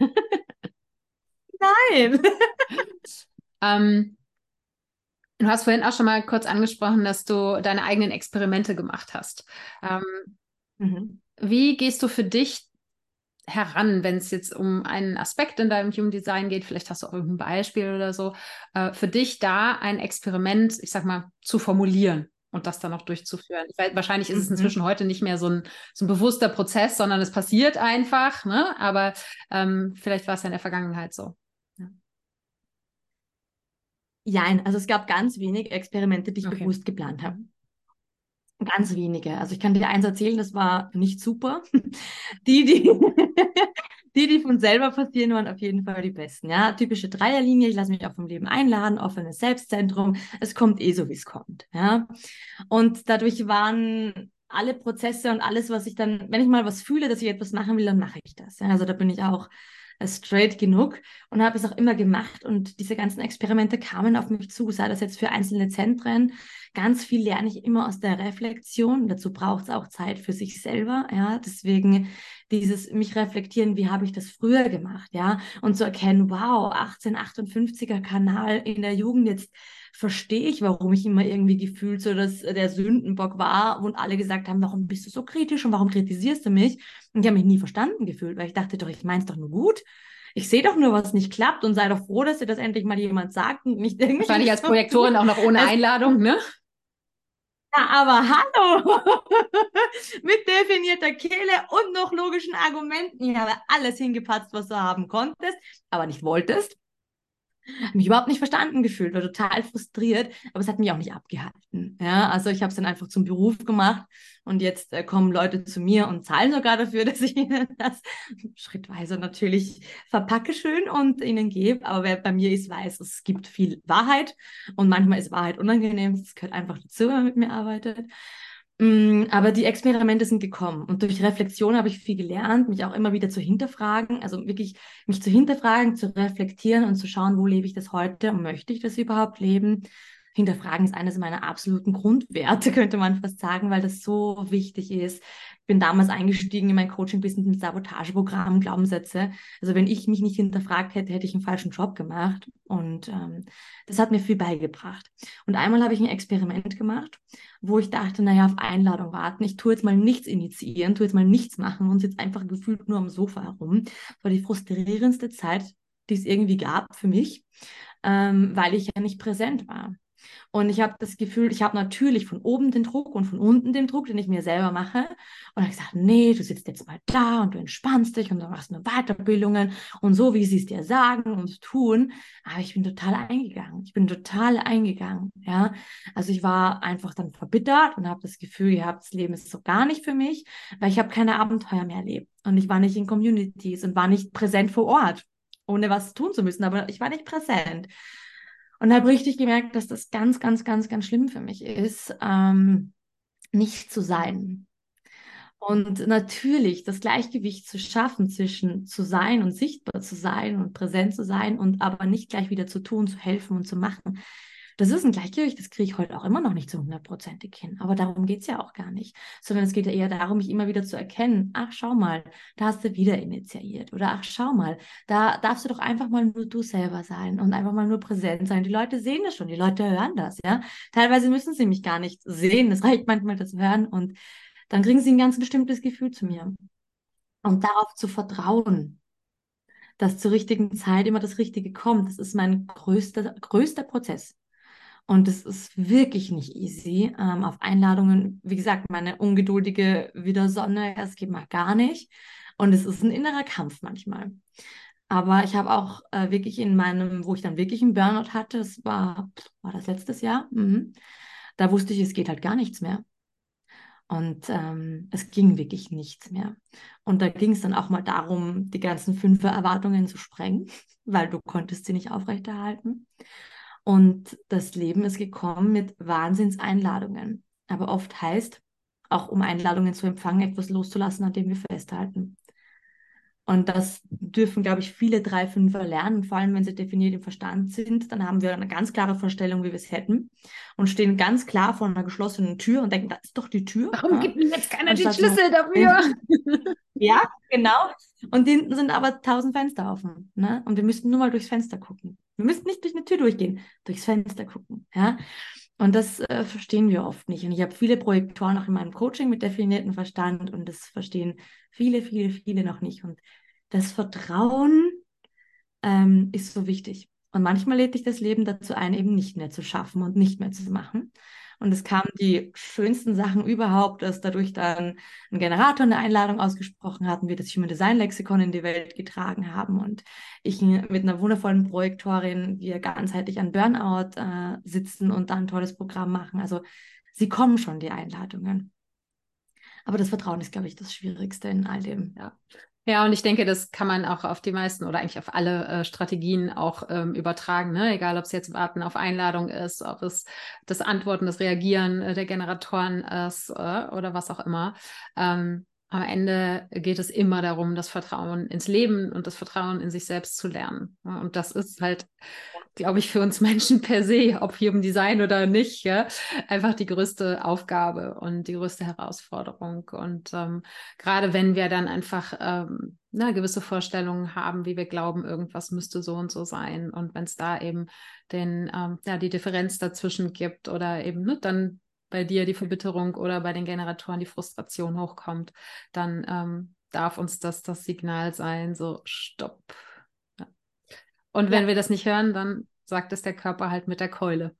Nein. ähm, Du hast vorhin auch schon mal kurz angesprochen, dass du deine eigenen Experimente gemacht hast. Ähm, Mhm. wie gehst du für dich heran, wenn es jetzt um einen Aspekt in deinem Human Design geht? Vielleicht hast du auch irgendein Beispiel oder so, äh, für dich da ein Experiment, ich sag mal, zu formulieren und das dann auch durchzuführen. Ich weiß, wahrscheinlich ist es Mhm. inzwischen heute nicht mehr so ein, so ein bewusster Prozess, sondern es passiert einfach, ne? Aber ähm, vielleicht war es ja in der Vergangenheit so. Ja. Jein, also es gab ganz wenig Experimente, die ich Okay. bewusst geplant habe. Mhm. Ganz wenige. Also ich kann dir eins erzählen, das war nicht super. Die, die, die, die von selber passieren, waren auf jeden Fall die besten. Ja, typische Dreierlinie. Ich lasse mich auch vom Leben einladen, offenes Selbstzentrum. Es kommt eh so, wie es kommt. Ja, und dadurch waren alle Prozesse und alles, was ich dann, wenn ich mal was fühle, dass ich etwas machen will, dann mache ich das. Ja, also da bin ich auch äh, straight genug und habe es auch immer gemacht. Und diese ganzen Experimente kamen auf mich zu, sei das jetzt für einzelne Zentren. Ganz viel lerne ich immer aus der Reflexion. Dazu braucht es auch Zeit für sich selber. Ja, deswegen dieses mich reflektieren, wie habe ich das früher gemacht, ja, und zu erkennen, wow, achtzehnhundertachtundfünfziger Kanal in der Jugend, jetzt verstehe ich, warum ich immer irgendwie gefühlt so, dass der Sündenbock war und alle gesagt haben, warum bist du so kritisch und warum kritisierst du mich? Und ich habe mich nie verstanden gefühlt, weil ich dachte doch, ich meine es doch nur gut. Ich sehe doch nur, was nicht klappt und sei doch froh, dass dir das endlich mal jemand sagt und nicht irgendwie Wahrscheinlich als so du. Projektorin auch noch ohne Es, Einladung, ne? ja, aber hallo! Mit definierter Kehle und noch logischen Argumenten. Ich habe alles hingepatzt, was du haben konntest, aber nicht wolltest. Habe mich überhaupt nicht verstanden gefühlt, war total frustriert, aber es hat mich auch nicht abgehalten. Ja, also ich habe es dann einfach zum Beruf gemacht und jetzt äh, kommen Leute zu mir und zahlen sogar dafür, dass ich ihnen das schrittweise natürlich verpacke schön und ihnen gebe. Aber wer bei mir ist, weiß, es gibt viel Wahrheit und manchmal ist Wahrheit unangenehm. Das gehört einfach dazu, wenn man mit mir arbeitet. Mm, Aber die Experimente sind gekommen und durch Reflexion habe ich viel gelernt, mich auch immer wieder zu hinterfragen, also wirklich mich zu hinterfragen, zu reflektieren und zu schauen, wo lebe ich das heute und möchte ich das überhaupt leben? Hinterfragen ist eines meiner absoluten Grundwerte, könnte man fast sagen, weil das so wichtig ist. Ich bin damals eingestiegen in mein Coaching-Business mit Sabotageprogrammen, Glaubenssätze. Also wenn ich mich nicht hinterfragt hätte, hätte ich einen falschen Job gemacht. Und ähm, das hat mir viel beigebracht. Und einmal habe ich ein Experiment gemacht, wo ich dachte, naja, auf Einladung warten. Ich tue jetzt mal nichts initiieren, tue jetzt mal nichts machen und sitze einfach gefühlt nur am Sofa herum. Das war die frustrierendste Zeit, die es irgendwie gab für mich, ähm, weil ich ja nicht präsent war. Und ich habe das Gefühl, ich habe natürlich von oben den Druck und von unten den Druck, den ich mir selber mache. Und habe gesagt, nee, du sitzt jetzt mal da und du entspannst dich und du machst nur Weiterbildungen und so, wie sie es dir sagen und tun. Aber ich bin total eingegangen. Ich bin total eingegangen. Ja, also ich war einfach dann verbittert und habe das Gefühl gehabt, das Leben ist so gar nicht für mich, weil ich habe keine Abenteuer mehr erlebt. Und ich war nicht in Communities und war nicht präsent vor Ort, ohne was tun zu müssen. Aber ich war nicht präsent. Und habe richtig gemerkt, dass das ganz, ganz, ganz, ganz schlimm für mich ist, ähm, nicht zu sein. Und natürlich das Gleichgewicht zu schaffen zwischen zu sein und sichtbar zu sein und präsent zu sein und aber nicht gleich wieder zu tun, zu helfen und zu machen. Das ist ein Gleichgewicht, das kriege ich heute auch immer noch nicht so hundertprozentig hin. Aber darum geht es ja auch gar nicht. Sondern es geht ja eher darum, mich immer wieder zu erkennen, ach, schau mal, da hast du wieder initiiert. Oder ach, schau mal, da darfst du doch einfach mal nur du selber sein und einfach mal nur präsent sein. Die Leute sehen das schon, die Leute hören das, ja. Teilweise müssen sie mich gar nicht sehen. Es reicht manchmal das Hören und dann kriegen sie ein ganz bestimmtes Gefühl zu mir. Und darauf zu vertrauen, dass zur richtigen Zeit immer das Richtige kommt, das ist mein größter, größter Prozess. Und es ist wirklich nicht easy. Ähm, auf Einladungen, wie gesagt, meine ungeduldige Widersonne, das geht mal gar nicht. Und es ist ein innerer Kampf manchmal. Aber ich habe auch äh, wirklich in meinem, wo ich dann wirklich einen Burnout hatte, das war, war das letztes Jahr, mhm. Da wusste ich, es geht halt gar nichts mehr. Und ähm, es ging wirklich nichts mehr. Und da ging es dann auch mal darum, die ganzen fünf Erwartungen zu sprengen, weil du konntest sie nicht aufrechterhalten. Und das Leben ist gekommen mit Wahnsinnseinladungen. Aber oft heißt, auch um Einladungen zu empfangen, etwas loszulassen, an dem wir festhalten. Und das dürfen, glaube ich, viele drei Fünfer lernen, vor allem wenn sie definiert im Verstand sind. Dann haben wir eine ganz klare Vorstellung, wie wir es hätten und stehen ganz klar vor einer geschlossenen Tür und denken, das ist doch die Tür. Warum Ja? gibt mir jetzt keiner den Anstatt zu Schlüssel dafür? ja, genau. Und hinten sind aber tausend Fenster offen. Ne? Und wir müssten nur mal durchs Fenster gucken. Wir müssten nicht durch eine Tür durchgehen, durchs Fenster gucken. Ja? Und das äh, verstehen wir oft nicht. Und ich habe viele Projektoren auch in meinem Coaching mit definiertem Verstand und das verstehen viele, viele, viele noch nicht. Und das Vertrauen ähm, ist so wichtig. Und manchmal lädt dich das Leben dazu ein, eben nicht mehr zu schaffen und nicht mehr zu machen. Und es kamen die schönsten Sachen überhaupt, dass dadurch dann ein Generator eine Einladung ausgesprochen hatten, wir das Human Design Lexikon in die Welt getragen haben und ich mit einer wundervollen Projektorin, wir ganzheitlich an Burnout äh, sitzen und dann ein tolles Programm machen. Also sie kommen schon, die Einladungen. Aber das Vertrauen ist, glaube ich, das Schwierigste in all dem. Ja. Ja, und ich denke, das kann man auch auf die meisten oder eigentlich auf alle äh, Strategien auch ähm, übertragen, ne? Egal, ob es jetzt Warten auf Einladung ist, ob es das Antworten, das Reagieren äh, der Generatoren ist äh, oder was auch immer. Ähm, am Ende geht es immer darum, das Vertrauen ins Leben und das Vertrauen in sich selbst zu lernen. Ja? Und das ist halt, glaube ich, für uns Menschen per se, ob hier im Design oder nicht, ja, einfach die größte Aufgabe und die größte Herausforderung. Und ähm, gerade wenn wir dann einfach ähm, na, gewisse Vorstellungen haben, wie wir glauben, irgendwas müsste so und so sein. Und wenn es da eben den, ähm, ja, die Differenz dazwischen gibt oder eben ne, dann bei dir die Verbitterung oder bei den Generatoren die Frustration hochkommt, dann ähm, darf uns das das Signal sein, so stopp. Ja. Und wenn Ja. wir das nicht hören, dann sagt es der Körper halt mit der Keule.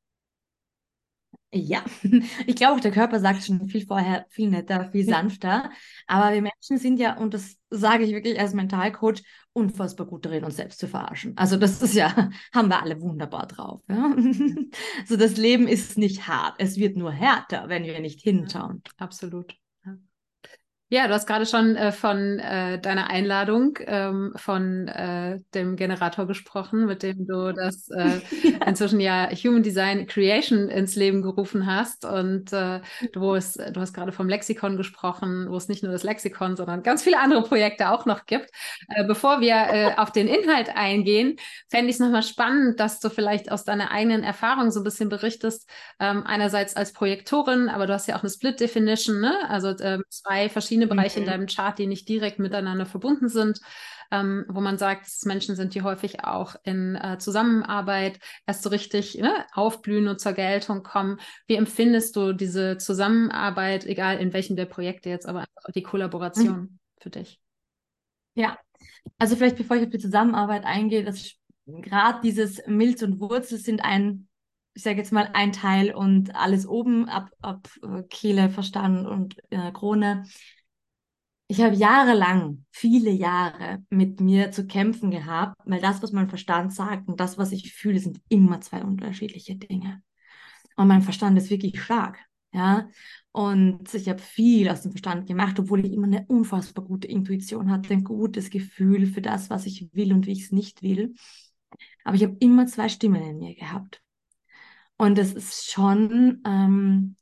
Ja, ich glaube auch, der Körper sagt schon viel vorher, viel netter, viel sanfter. Aber wir Menschen sind ja, und das sage ich wirklich als Mentalcoach, unfassbar gut darin, uns selbst zu verarschen. Also das ist ja, haben wir alle wunderbar drauf. Ja? So, das Leben ist nicht hart. Es wird nur härter, wenn wir nicht hinschauen. Absolut. Ja. Ja, du hast gerade schon äh, von äh, deiner Einladung ähm, von äh, dem Generator gesprochen, mit dem du das äh, Ja. inzwischen ja Human Design Creation ins Leben gerufen hast. Und äh, du, hast, du hast gerade vom Lexikon gesprochen, wo es nicht nur das Lexikon, sondern ganz viele andere Projekte auch noch gibt. Äh, bevor wir äh, auf den Inhalt eingehen, fände ich es nochmal spannend, dass du vielleicht aus deiner eigenen Erfahrung so ein bisschen berichtest. Ähm, einerseits als Projektorin, aber du hast ja auch eine Split Definition, ne? Also ähm, zwei verschiedene Bereiche in Mhm. deinem Chart, die nicht direkt miteinander verbunden sind, ähm, wo man sagt, dass Menschen sind, die häufig auch in äh, Zusammenarbeit erst so richtig ne, aufblühen und zur Geltung kommen. Wie empfindest du diese Zusammenarbeit, egal in welchem der Projekte jetzt, aber auch die Mhm. Kollaboration für dich? Ja, also vielleicht bevor ich auf die Zusammenarbeit eingehe, dass gerade dieses Milz und Wurzel sind ein, ich sage jetzt mal ein Teil und alles oben ab, ab äh, Kehle, Verstand und äh, Krone. Ich habe jahrelang, viele Jahre mit mir zu kämpfen gehabt, weil das, was mein Verstand sagt und das, was ich fühle, sind immer zwei unterschiedliche Dinge. Und mein Verstand ist wirklich stark, ja. Und ich habe viel aus dem Verstand gemacht, obwohl ich immer eine unfassbar gute Intuition hatte, ein gutes Gefühl für das, was ich will und wie ich es nicht will. Aber ich habe immer zwei Stimmen in mir gehabt. Und es ist schon ähm,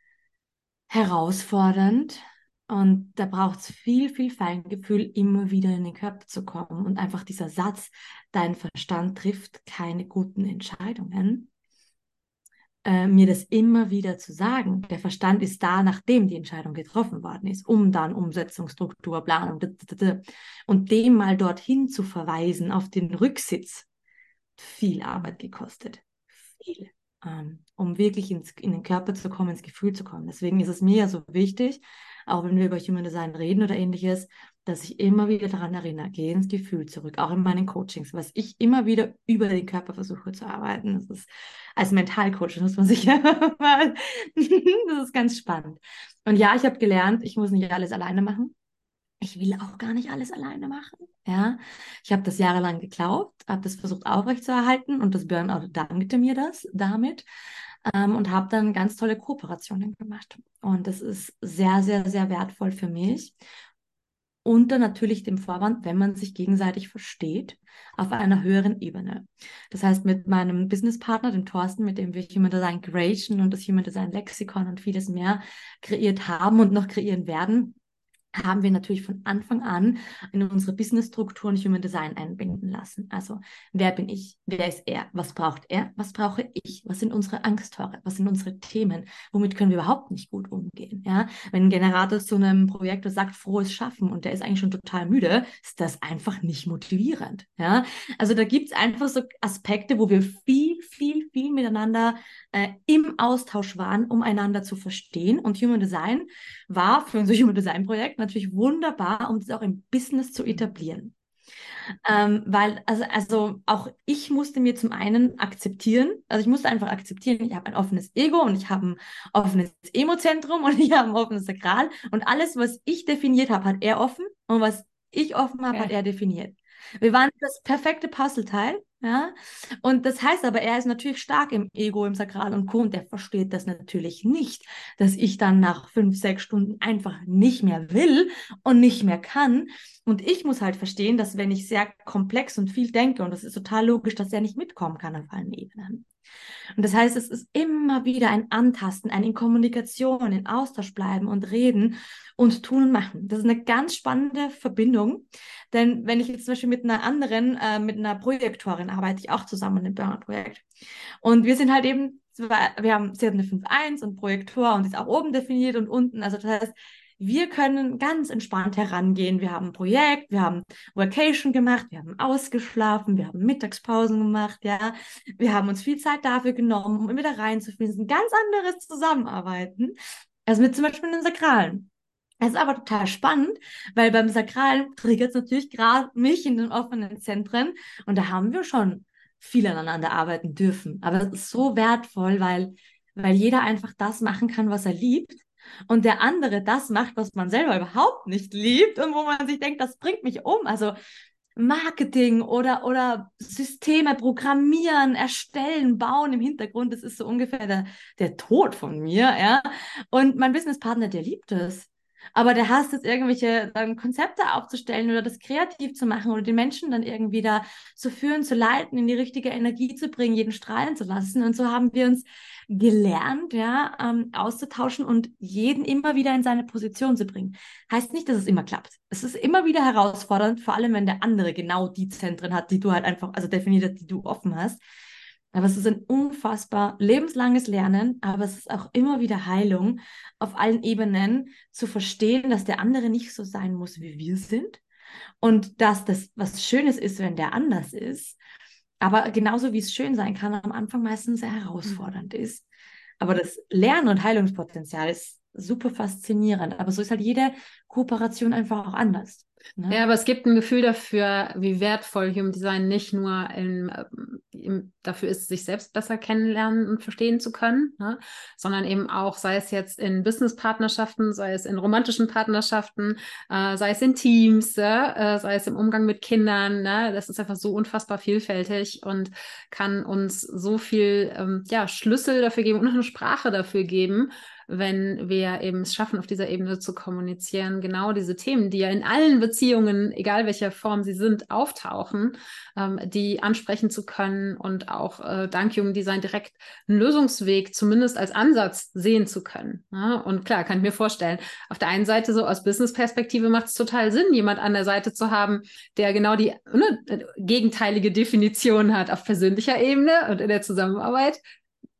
herausfordernd. Und da braucht es viel, viel Feingefühl, immer wieder in den Körper zu kommen. Und einfach dieser Satz, dein Verstand trifft keine guten Entscheidungen, äh, mir das immer wieder zu sagen. Der Verstand ist da, nachdem die Entscheidung getroffen worden ist, um dann Umsetzung, Struktur, Planung und dem mal dorthin zu verweisen, auf den Rücksitz, viel Arbeit gekostet. Viel. Ähm, um wirklich ins, in den Körper zu kommen, ins Gefühl zu kommen. Deswegen ist es mir ja so wichtig, auch wenn wir über Human Design reden oder ähnliches, dass ich immer wieder daran erinnere, gehe ins Gefühl zurück, auch in meinen Coachings, was ich immer wieder über den Körper versuche zu arbeiten. Das ist als Mentalcoach, das muss man sich ja mal, das ist ganz spannend. Und ja, ich habe gelernt, ich muss nicht alles alleine machen. Ich will auch gar nicht alles alleine machen. Ja, ich habe das jahrelang geglaubt, habe das versucht aufrechtzuerhalten und das Burnout dankte mir das damit ähm, und habe dann ganz tolle Kooperationen gemacht. Und das ist sehr, sehr, sehr wertvoll für mich. Unter natürlich dem Vorwand, wenn man sich gegenseitig versteht, auf einer höheren Ebene. Das heißt, mit meinem Businesspartner, dem Thorsten, mit dem wir Human Design Creation und das Human Design Lexikon und vieles mehr kreiert haben und noch kreieren werden, haben wir natürlich von Anfang an in unsere Businessstrukturen Human Design einbinden lassen. Also, wer bin ich? Wer ist er? Was braucht er? Was brauche ich? Was sind unsere Angsttore? Was sind unsere Themen? Womit können wir überhaupt nicht gut umgehen? Ja? Wenn ein Generator zu einem Projektor sagt, frohes Schaffen und der ist eigentlich schon total müde, ist das einfach nicht motivierend. Ja? Also, da gibt es einfach so Aspekte, wo wir viel, viel, viel miteinander äh, im Austausch waren, um einander zu verstehen. Und Human Design war für unser Human Design Projekt natürlich wunderbar, um das auch im Business zu etablieren. Ähm, weil, also, also auch ich musste mir zum einen akzeptieren, also ich musste einfach akzeptieren, ich habe ein offenes Ego und ich habe ein offenes Emozentrum und ich habe ein offenes Sakral und alles, was ich definiert habe, hat er offen und was ich offen habe, okay, hat er definiert. Wir waren das perfekte Puzzleteil, ja. Und das heißt aber, er ist natürlich stark im Ego, im Sakral und Co. Und der versteht das natürlich nicht, dass ich dann nach fünf, sechs Stunden einfach nicht mehr will und nicht mehr kann. Und ich muss halt verstehen, dass wenn ich sehr komplex und viel denke, und das ist total logisch, dass er nicht mitkommen kann auf allen Ebenen. Und das heißt, es ist immer wieder ein Antasten, ein in Kommunikation, in Austausch bleiben und reden und tun und machen. Das ist eine ganz spannende Verbindung, denn wenn ich jetzt zum Beispiel mit einer anderen, äh, mit einer Projektorin arbeite ich auch zusammen im Burnout-Projekt. Und wir sind halt eben, wir haben, sie hat eine fünf eins und Projektor und ist auch oben definiert und unten. Also das heißt, wir können ganz entspannt herangehen. Wir haben ein Projekt, wir haben Vacation gemacht, wir haben ausgeschlafen, wir haben Mittagspausen gemacht, ja. Wir haben uns viel Zeit dafür genommen, um wieder reinzufließen. Ein ganz anderes Zusammenarbeiten, als mit zum Beispiel den Sakralen. Es ist aber total spannend, weil beim Sakralen triggert es natürlich gerade mich in den offenen Zentren und da haben wir schon viel aneinander arbeiten dürfen. Aber es ist so wertvoll, weil, weil jeder einfach das machen kann, was er liebt. Und der andere das macht, was man selber überhaupt nicht liebt und wo man sich denkt, das bringt mich um. Also Marketing oder, oder Systeme programmieren, erstellen, bauen im Hintergrund, das ist so ungefähr der, der Tod von mir, ja. Und mein Businesspartner, der liebt es. Aber der hasst jetzt irgendwelche dann Konzepte aufzustellen oder das kreativ zu machen oder die Menschen dann irgendwie da zu führen, zu leiten, in die richtige Energie zu bringen, jeden strahlen zu lassen. Und so haben wir uns gelernt, ja, ähm, auszutauschen und jeden immer wieder in seine Position zu bringen. Heißt nicht, dass es immer klappt. Es ist immer wieder herausfordernd, vor allem wenn der andere genau die Zentren hat, die du halt einfach, also definiert hast, die du offen hast. Aber es ist ein unfassbar lebenslanges Lernen, aber es ist auch immer wieder Heilung auf allen Ebenen zu verstehen, dass der andere nicht so sein muss, wie wir sind und dass das was Schönes ist, wenn der anders ist. Aber genauso wie es schön sein kann, am Anfang meistens sehr herausfordernd ist. Aber das Lern- und Heilungspotenzial ist super faszinierend. Aber so ist halt jede Kooperation einfach auch anders. Ne? Ja, aber es gibt ein Gefühl dafür, wie wertvoll Human Design nicht nur im, im, dafür ist, sich selbst besser kennenlernen und verstehen zu können, ne? Sondern eben auch, sei es jetzt in Business-Partnerschaften, sei es in romantischen Partnerschaften, äh, sei es in Teams, äh, sei es im Umgang mit Kindern. Ne? Das ist einfach so unfassbar vielfältig und kann uns so viel ähm, ja, Schlüssel dafür geben und eine Sprache dafür geben, wenn wir eben es schaffen, auf dieser Ebene zu kommunizieren, genau diese Themen, die ja in allen Beziehungen, egal welcher Form sie sind, auftauchen, ähm, die ansprechen zu können und auch äh, dank Human Design direkt einen Lösungsweg zumindest als Ansatz sehen zu können. Ja? Und klar, kann ich mir vorstellen, auf der einen Seite so aus Business-Perspektive macht es total Sinn, jemand an der Seite zu haben, der genau die ne, gegenteilige Definition hat auf persönlicher Ebene und in der Zusammenarbeit.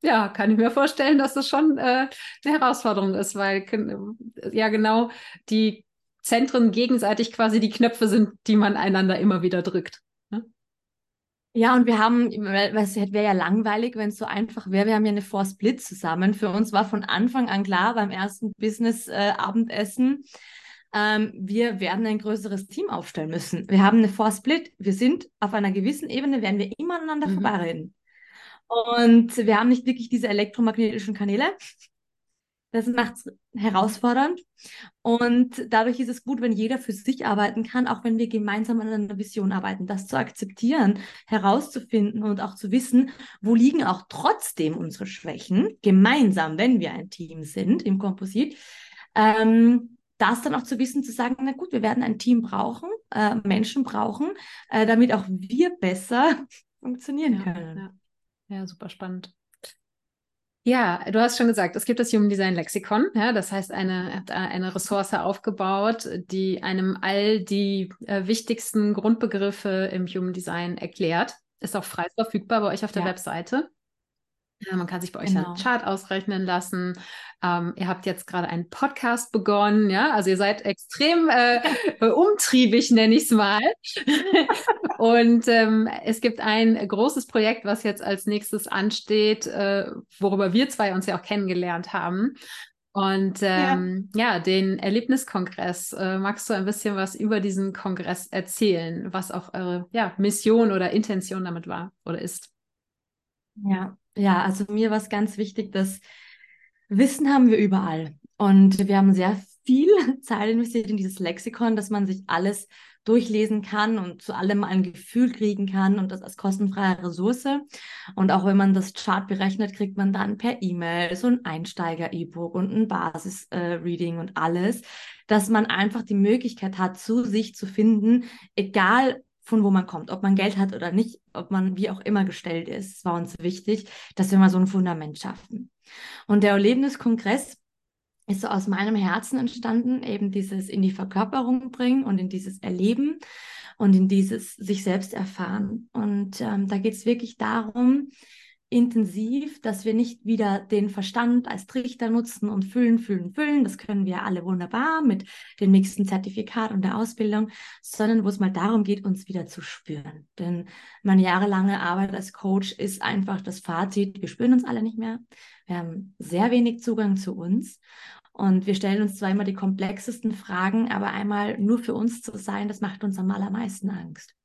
Ja, kann ich mir vorstellen, dass das schon äh, eine Herausforderung ist, weil äh, ja genau die Zentren gegenseitig quasi die Knöpfe sind, die man einander immer wieder drückt. Ne? Ja, und wir haben, weil es wäre ja langweilig, wenn es so einfach wäre. Wir haben ja eine Four Split zusammen. Für uns war von Anfang an klar, beim ersten Business-Abendessen, ähm, wir werden ein größeres Team aufstellen müssen. Wir haben eine Four Split. Wir sind auf einer gewissen Ebene, werden wir immer aneinander Mhm. vorbeireden. Und wir haben nicht wirklich diese elektromagnetischen Kanäle. Das macht es herausfordernd. Und dadurch ist es gut, wenn jeder für sich arbeiten kann, auch wenn wir gemeinsam an einer Vision arbeiten. Das zu akzeptieren, herauszufinden und auch zu wissen, wo liegen auch trotzdem unsere Schwächen, gemeinsam, wenn wir ein Team sind im Komposit. Ähm, das dann auch zu wissen, zu sagen, na gut, wir werden ein Team brauchen, äh, Menschen brauchen, äh, damit auch wir besser funktionieren Ja, können. ja, ja, super spannend. Ja, du hast schon gesagt, es gibt das Human Design Lexikon. Ja, das heißt, eine, habt eine Ressource aufgebaut, die einem all die äh, wichtigsten Grundbegriffe im Human Design erklärt. Ist auch frei verfügbar bei euch auf der Ja, Webseite. Ja, man kann sich bei euch einen genau. Chart ausrechnen lassen. Ähm, ihr habt jetzt gerade einen Podcast begonnen, ja, also ihr seid extrem äh, umtriebig, nenne ich es mal. Und ähm, es gibt ein großes Projekt, was jetzt als nächstes ansteht, äh, worüber wir zwei uns ja auch kennengelernt haben. Und Ja. ähm, ja, den Erlebniskongress. Äh, magst du ein bisschen was über diesen Kongress erzählen, was auch eure ja, Mission oder Intention damit war oder ist? Ja, ja, also mir war es ganz wichtig, dass Wissen haben wir überall. Und wir haben sehr viel Zeit investiert in dieses Lexikon, dass man sich alles durchlesen kann und zu allem ein Gefühl kriegen kann und das als kostenfreie Ressource. Und auch wenn man das Chart berechnet, kriegt man dann per E-Mail so ein Einsteiger-E-Book und ein Basis-Reading und alles, dass man einfach die Möglichkeit hat, zu sich zu finden, egal von wo man kommt, ob man Geld hat oder nicht, ob man wie auch immer gestellt ist. Es war uns wichtig, dass wir mal so ein Fundament schaffen. Und der Erlebniskongress ist so aus meinem Herzen entstanden, eben dieses in die Verkörperung bringen und in dieses Erleben und in dieses sich selbst erfahren. Und ähm, da geht es wirklich darum, intensiv, dass wir nicht wieder den Verstand als Trichter nutzen und füllen, füllen, füllen. Das können wir alle wunderbar mit dem nächsten Zertifikat und der Ausbildung, sondern wo es mal darum geht, uns wieder zu spüren. Denn meine jahrelange Arbeit als Coach ist einfach das Fazit, wir spüren uns alle nicht mehr. Wir haben sehr wenig Zugang zu uns. Und wir stellen uns zwar immer die komplexesten Fragen, aber einmal nur für uns zu sein, das macht uns am allermeisten Angst.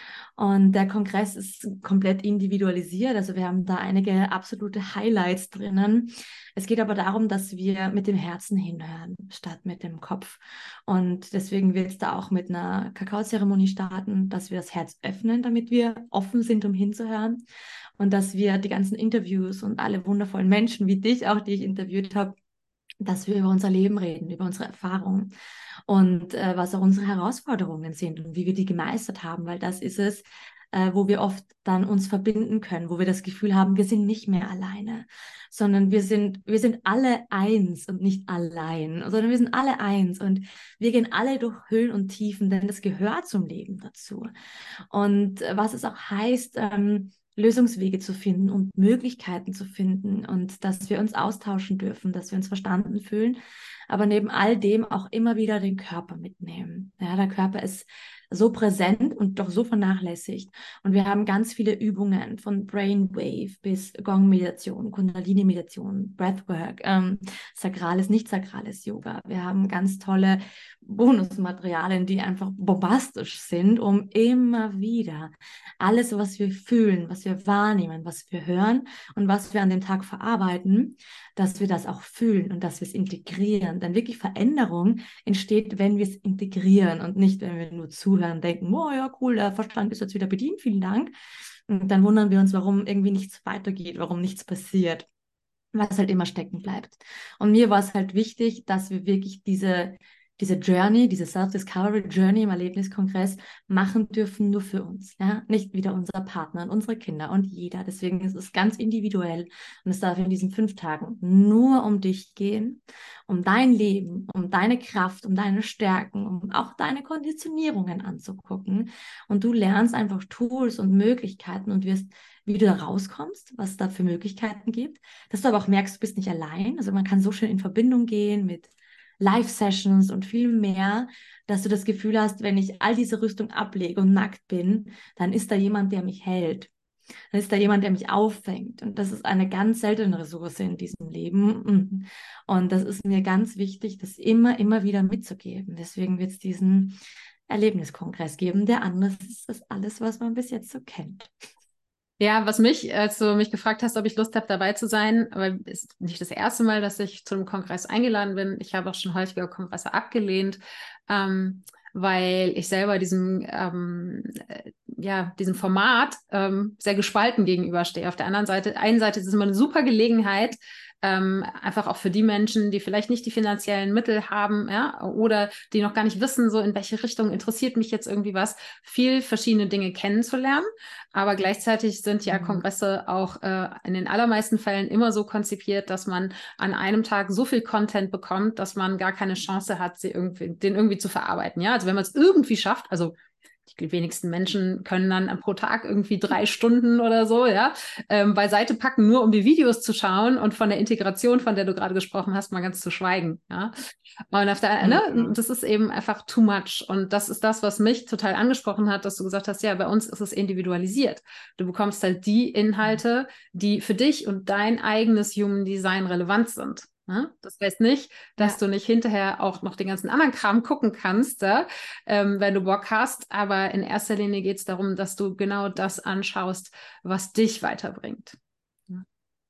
Und der Kongress ist komplett individualisiert. Also wir haben da einige absolute Highlights drinnen. Es geht aber darum, dass wir mit dem Herzen hinhören, statt mit dem Kopf. Und deswegen wird es da auch mit einer Kakaozeremonie starten, dass wir das Herz öffnen, damit wir offen sind, um hinzuhören. Und dass wir die ganzen Interviews und alle wundervollen Menschen wie dich auch, die ich interviewt habe, dass wir über unser Leben reden, über unsere Erfahrungen und äh, was auch unsere Herausforderungen sind und wie wir die gemeistert haben, weil das ist es, äh, wo wir oft dann uns verbinden können, wo wir das Gefühl haben, wir sind nicht mehr alleine, sondern wir sind, wir sind alle eins und nicht allein, sondern wir sind alle eins und wir gehen alle durch Höhen und Tiefen, denn das gehört zum Leben dazu. Und äh, was es auch heißt, ähm, Lösungswege zu finden und Möglichkeiten zu finden und dass wir uns austauschen dürfen, dass wir uns verstanden fühlen, aber neben all dem auch immer wieder den Körper mitnehmen. Ja, der Körper ist so präsent und doch so vernachlässigt. Und wir haben ganz viele Übungen von Brainwave bis Gong-Meditation, Kundalini-Meditation, Breathwork, ähm, sakrales, nicht sakrales Yoga. Wir haben ganz tolle Bonusmaterialien, die einfach bombastisch sind, um immer wieder alles, was wir fühlen, was wir wahrnehmen, was wir hören und was wir an dem Tag verarbeiten, dass wir das auch fühlen und dass wir es integrieren. Denn wirklich Veränderung entsteht, wenn wir es integrieren und nicht, wenn wir nur zuhören, denken, oh ja, cool, der Verstand ist jetzt wieder bedient, vielen Dank. Und dann wundern wir uns, warum irgendwie nichts weitergeht, warum nichts passiert, was halt immer stecken bleibt. Und mir war es halt wichtig, dass wir wirklich diese diese Journey, diese Self-Discovery Journey im Erlebniskongress machen dürfen, nur für uns. Ja? Nicht wieder unser Partner und unsere Kinder und jeder. Deswegen ist es ganz individuell und es darf in diesen fünf Tagen nur um dich gehen, um dein Leben, um deine Kraft, um deine Stärken, um auch deine Konditionierungen anzugucken. Und du lernst einfach Tools und Möglichkeiten und wirst, wie du da rauskommst, was es da für Möglichkeiten gibt, dass du aber auch merkst, du bist nicht allein. Also man kann so schön in Verbindung gehen mit Live-Sessions und viel mehr, dass du das Gefühl hast, wenn ich all diese Rüstung ablege und nackt bin, dann ist da jemand, der mich hält. Dann ist da jemand, der mich auffängt. Und das ist eine ganz seltene Ressource in diesem Leben. Und das ist mir ganz wichtig, das immer, immer wieder mitzugeben. Deswegen wird es diesen Erlebniskongress geben, der anders ist als alles, was man bis jetzt so kennt. Ja, was mich, als du mich gefragt hast, ob ich Lust habe, dabei zu sein, aber es ist nicht das erste Mal, dass ich zu einem Kongress eingeladen bin. Ich habe auch schon häufiger Kongresse abgelehnt, ähm, weil ich selber diesem, ähm, äh, ja, diesem Format ähm, sehr gespalten gegenüberstehe. Auf der anderen Seite, einen Seite ist es immer eine super Gelegenheit, ähm, einfach auch für die Menschen, die vielleicht nicht die finanziellen Mittel haben, ja, oder die noch gar nicht wissen, so in welche Richtung interessiert mich jetzt irgendwie was, viel verschiedene Dinge kennenzulernen. Aber gleichzeitig sind ja Kongresse auch äh, in den allermeisten Fällen immer so konzipiert, dass man an einem Tag so viel Content bekommt, dass man gar keine Chance hat, sie irgendwie, den irgendwie zu verarbeiten. Ja, also wenn man es irgendwie schafft, also die wenigsten Menschen können dann pro Tag irgendwie drei Stunden oder so, ja, ähm, beiseite packen, nur um die Videos zu schauen und von der Integration, von der du gerade gesprochen hast, mal ganz zu schweigen, ja. Und auf der, mhm. ne, das ist eben einfach too much. Und das ist das, was mich total angesprochen hat, dass du gesagt hast, ja, bei uns ist es individualisiert. Du bekommst halt die Inhalte, die für dich und dein eigenes Human Design relevant sind. Das heißt nicht, dass ja. du nicht hinterher auch noch den ganzen anderen Kram gucken kannst, ja, ähm, wenn du Bock hast. Aber in erster Linie geht es darum, dass du genau das anschaust, was dich weiterbringt. Ja.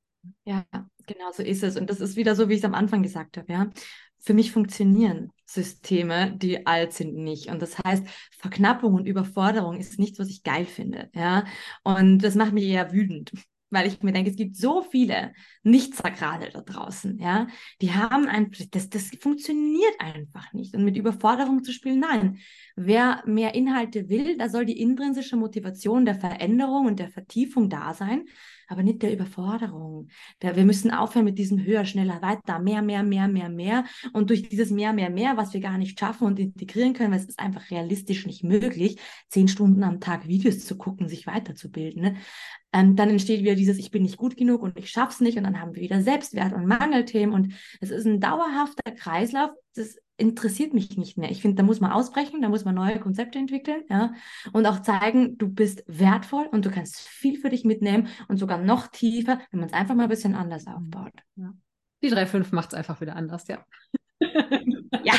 ja, genau so ist es. Und das ist wieder so, wie ich es am Anfang gesagt habe. Ja? Für mich funktionieren Systeme, die alt sind, nicht. Und das heißt, Verknappung und Überforderung ist nichts, was ich geil finde. Ja? Und das macht mich eher wütend. Weil ich mir denke, es gibt so viele Nicht-Sakrale da draußen, ja, die haben ein, das, das funktioniert einfach nicht. Und mit Überforderung zu spielen, nein. Wer mehr Inhalte will, da soll die intrinsische Motivation der Veränderung und der Vertiefung da sein, aber nicht der Überforderung. Der, wir müssen aufhören mit diesem höher, schneller, weiter, mehr, mehr, mehr, mehr, mehr. Und durch dieses mehr, mehr, mehr, was wir gar nicht schaffen und integrieren können, weil es ist einfach realistisch nicht möglich, zehn Stunden am Tag Videos zu gucken, sich weiterzubilden, ne? Ähm, dann entsteht wieder dieses, ich bin nicht gut genug und ich schaff's nicht, und dann haben wir wieder Selbstwert- und Mangelthemen, und es ist ein dauerhafter Kreislauf, das interessiert mich nicht mehr. Ich finde, da muss man ausbrechen, da muss man neue Konzepte entwickeln, ja, und auch zeigen, du bist wertvoll und du kannst viel für dich mitnehmen und sogar noch tiefer, wenn man es einfach mal ein bisschen anders aufbaut. Ja. Die drei Komma fünf macht es einfach wieder anders, ja. Ja.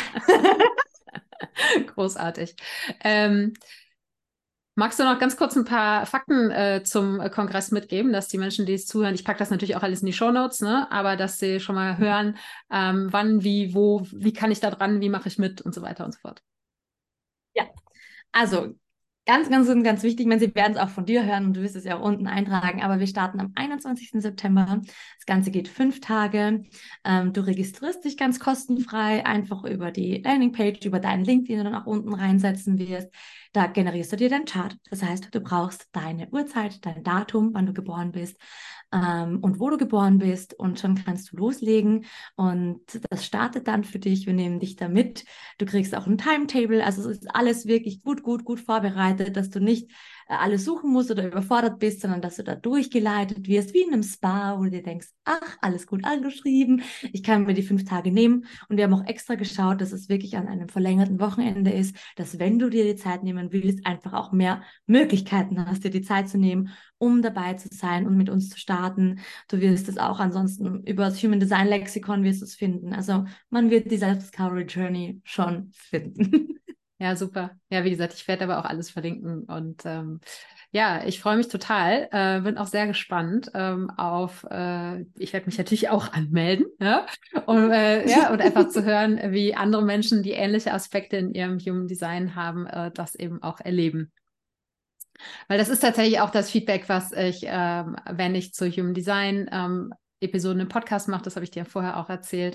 Großartig. Ähm, Magst du noch ganz kurz ein paar Fakten äh, zum Kongress mitgeben, dass die Menschen, die es zuhören, ich packe das natürlich auch alles in die Shownotes, ne, aber dass sie schon mal hören, ähm, wann, wie, wo, wie kann ich da dran, wie mache ich mit und so weiter und so fort. Ja, also ganz, ganz, ganz wichtig, wenn Sie werden es auch von dir hören und du wirst es ja auch unten eintragen, aber wir starten am einundzwanzigsten September. Das Ganze geht fünf Tage. Ähm, du registrierst dich ganz kostenfrei, einfach über die Landingpage, über deinen Link, den du dann auch unten reinsetzen wirst. Da generierst du dir deinen Chart. Das heißt, du brauchst deine Uhrzeit, dein Datum, wann du geboren bist, ähm, und wo du geboren bist, und schon kannst du loslegen, und das startet dann für dich. Wir nehmen dich da mit. Du kriegst auch ein Timetable, also es ist alles wirklich gut, gut, gut vorbereitet, dass du nicht äh, alles suchen musst oder überfordert bist, sondern dass du da durchgeleitet wirst, wie in einem Spa, wo du dir denkst, ach, alles gut angeschrieben, ich kann mir die fünf Tage nehmen. Und wir haben auch extra geschaut, dass es wirklich an einem verlängerten Wochenende ist, dass, wenn du dir die Zeit nehmen willst, einfach auch mehr Möglichkeiten hast, dir die Zeit zu nehmen, um dabei zu sein und mit uns zu starten. Du wirst es auch ansonsten über das Human Design Lexikon wirst es finden. Also man wird die Self-Discovery Journey schon finden. Ja, super. Ja, wie gesagt, ich werde aber auch alles verlinken, und ähm, ja, ich freue mich total, äh, bin auch sehr gespannt ähm, auf, äh, ich werde mich natürlich auch anmelden, ja, um, äh, ja, und einfach zu hören, wie andere Menschen, die ähnliche Aspekte in ihrem Human Design haben, äh, das eben auch erleben. Weil das ist tatsächlich auch das Feedback, was ich, ähm, wenn ich zu Human Design ähm, Episoden im Podcast mache, das habe ich dir vorher auch erzählt,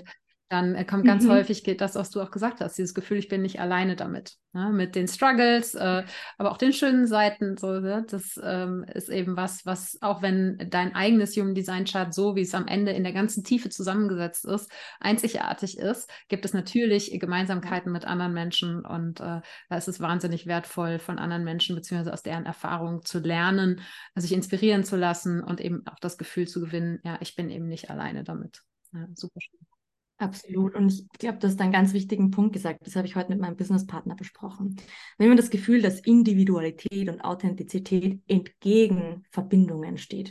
dann äh, kommt ganz Mhm. häufig geht das, was du auch gesagt hast, dieses Gefühl, ich bin nicht alleine damit, ne? Mit den Struggles, äh, aber auch den schönen Seiten. So, ne? Das ähm, ist eben was, was auch wenn dein eigenes Human Design Chart, so wie es am Ende in der ganzen Tiefe zusammengesetzt ist, einzigartig ist, gibt es natürlich Gemeinsamkeiten mit anderen Menschen und äh, da ist es wahnsinnig wertvoll, von anderen Menschen beziehungsweise aus deren Erfahrungen zu lernen, sich inspirieren zu lassen und eben auch das Gefühl zu gewinnen, ja, ich bin eben nicht alleine damit. Ja, super schön. Absolut. Und ich glaube, du hast einen ganz wichtigen Punkt gesagt. Das habe ich heute mit meinem Businesspartner besprochen. Wenn man das Gefühl, dass Individualität und Authentizität entgegen Verbindungen steht.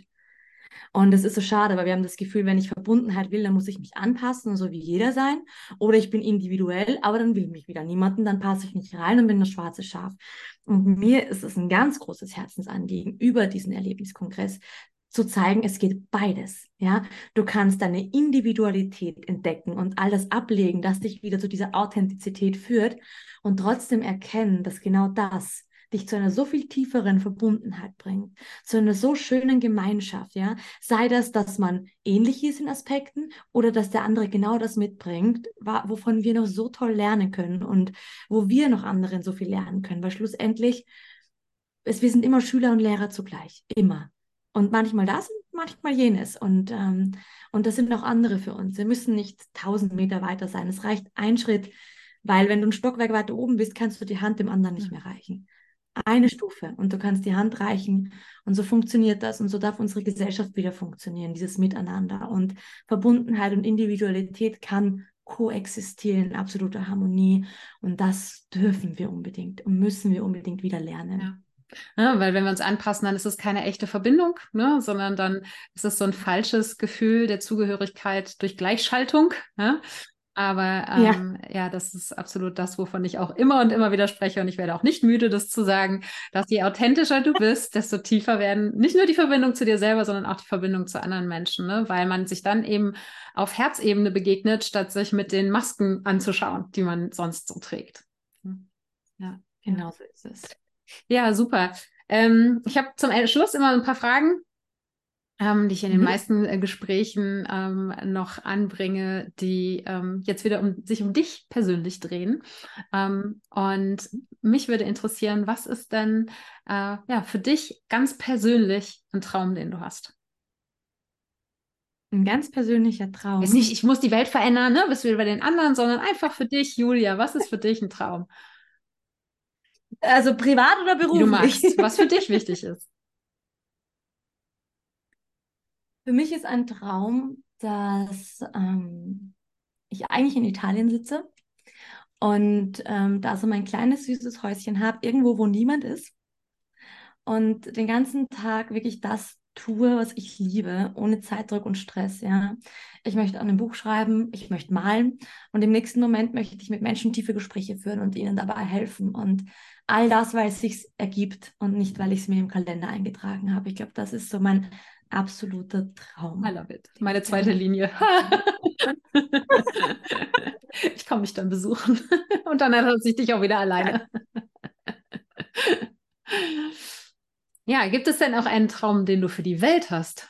Und das ist so schade, weil wir haben das Gefühl, wenn ich Verbundenheit will, dann muss ich mich anpassen, so wie jeder sein. Oder ich bin individuell, aber dann will mich wieder niemanden, dann passe ich nicht rein und bin das schwarze Schaf. Und mir ist es ein ganz großes Herzensanliegen, über diesen Erlebniskongress zu zeigen, es geht beides. Ja, du kannst deine Individualität entdecken und all das ablegen, das dich wieder zu dieser Authentizität führt und trotzdem erkennen, dass genau das dich zu einer so viel tieferen Verbundenheit bringt, zu einer so schönen Gemeinschaft, ja. Sei das, dass man ähnlich ist in Aspekten oder dass der andere genau das mitbringt, wovon wir noch so toll lernen können und wo wir noch anderen so viel lernen können, weil schlussendlich, es, wir sind immer Schüler und Lehrer zugleich, immer. Und manchmal das und manchmal jenes. Und, ähm, und das sind auch andere für uns. Wir müssen nicht tausend Meter weiter sein. Es reicht ein Schritt, weil wenn du ein Stockwerk weiter oben bist, kannst du die Hand dem anderen nicht mehr reichen. Eine Stufe und du kannst die Hand reichen und so funktioniert das und so darf unsere Gesellschaft wieder funktionieren, dieses Miteinander und Verbundenheit und Individualität kann koexistieren in absoluter Harmonie und das dürfen wir unbedingt und müssen wir unbedingt wieder lernen. Ja. Ja, weil wenn wir uns anpassen, dann ist es keine echte Verbindung, ne, sondern dann ist es so ein falsches Gefühl der Zugehörigkeit durch Gleichschaltung. Ne? Aber Ja. ähm, ja, das ist absolut das, wovon ich auch immer und immer wieder spreche. Und ich werde auch nicht müde, das zu sagen, dass je authentischer du bist, desto tiefer werden nicht nur die Verbindung zu dir selber, sondern auch die Verbindung zu anderen Menschen, ne? Weil man sich dann eben auf Herzebene begegnet, statt sich mit den Masken anzuschauen, die man sonst so trägt. Ja, Genau so ist es. ja, super. Ähm, ich habe zum Schluss immer ein paar Fragen, ähm, die ich in den Mhm. meisten äh, Gesprächen ähm, noch anbringe, die ähm, jetzt wieder um, sich um dich persönlich drehen. Ähm, und mich würde interessieren, was ist denn äh, ja, für dich ganz persönlich ein Traum, den du hast? Ein ganz persönlicher Jetzt nicht, Traum. ich muss die Welt verändern, ne, bist du über den anderen, sondern einfach für dich, Julia. Was ist für dich ein Traum? Also privat oder Wie du beruflich? magst, was für dich wichtig ist. Für mich ist ein Traum, dass ähm, ich eigentlich in Italien sitze und ähm, da so mein kleines süßes Häuschen habe, irgendwo, wo niemand ist und den ganzen Tag wirklich das tue, was ich liebe, ohne Zeitdruck und Stress, ja. Ich möchte an einem Buch schreiben, ich möchte malen und im nächsten Moment möchte ich mit Menschen tiefe Gespräche führen und ihnen dabei helfen und all das, weil es sich ergibt und nicht, weil ich es mir im Kalender eingetragen habe. Ich glaube, das ist so mein absoluter I Traum, love it. den Meine ich gerne zweite Linie. Ich komme mich dann besuchen. Und dann lasse ich dich auch wieder alleine. Ja, gibt es denn auch einen Traum, den du für die Welt hast?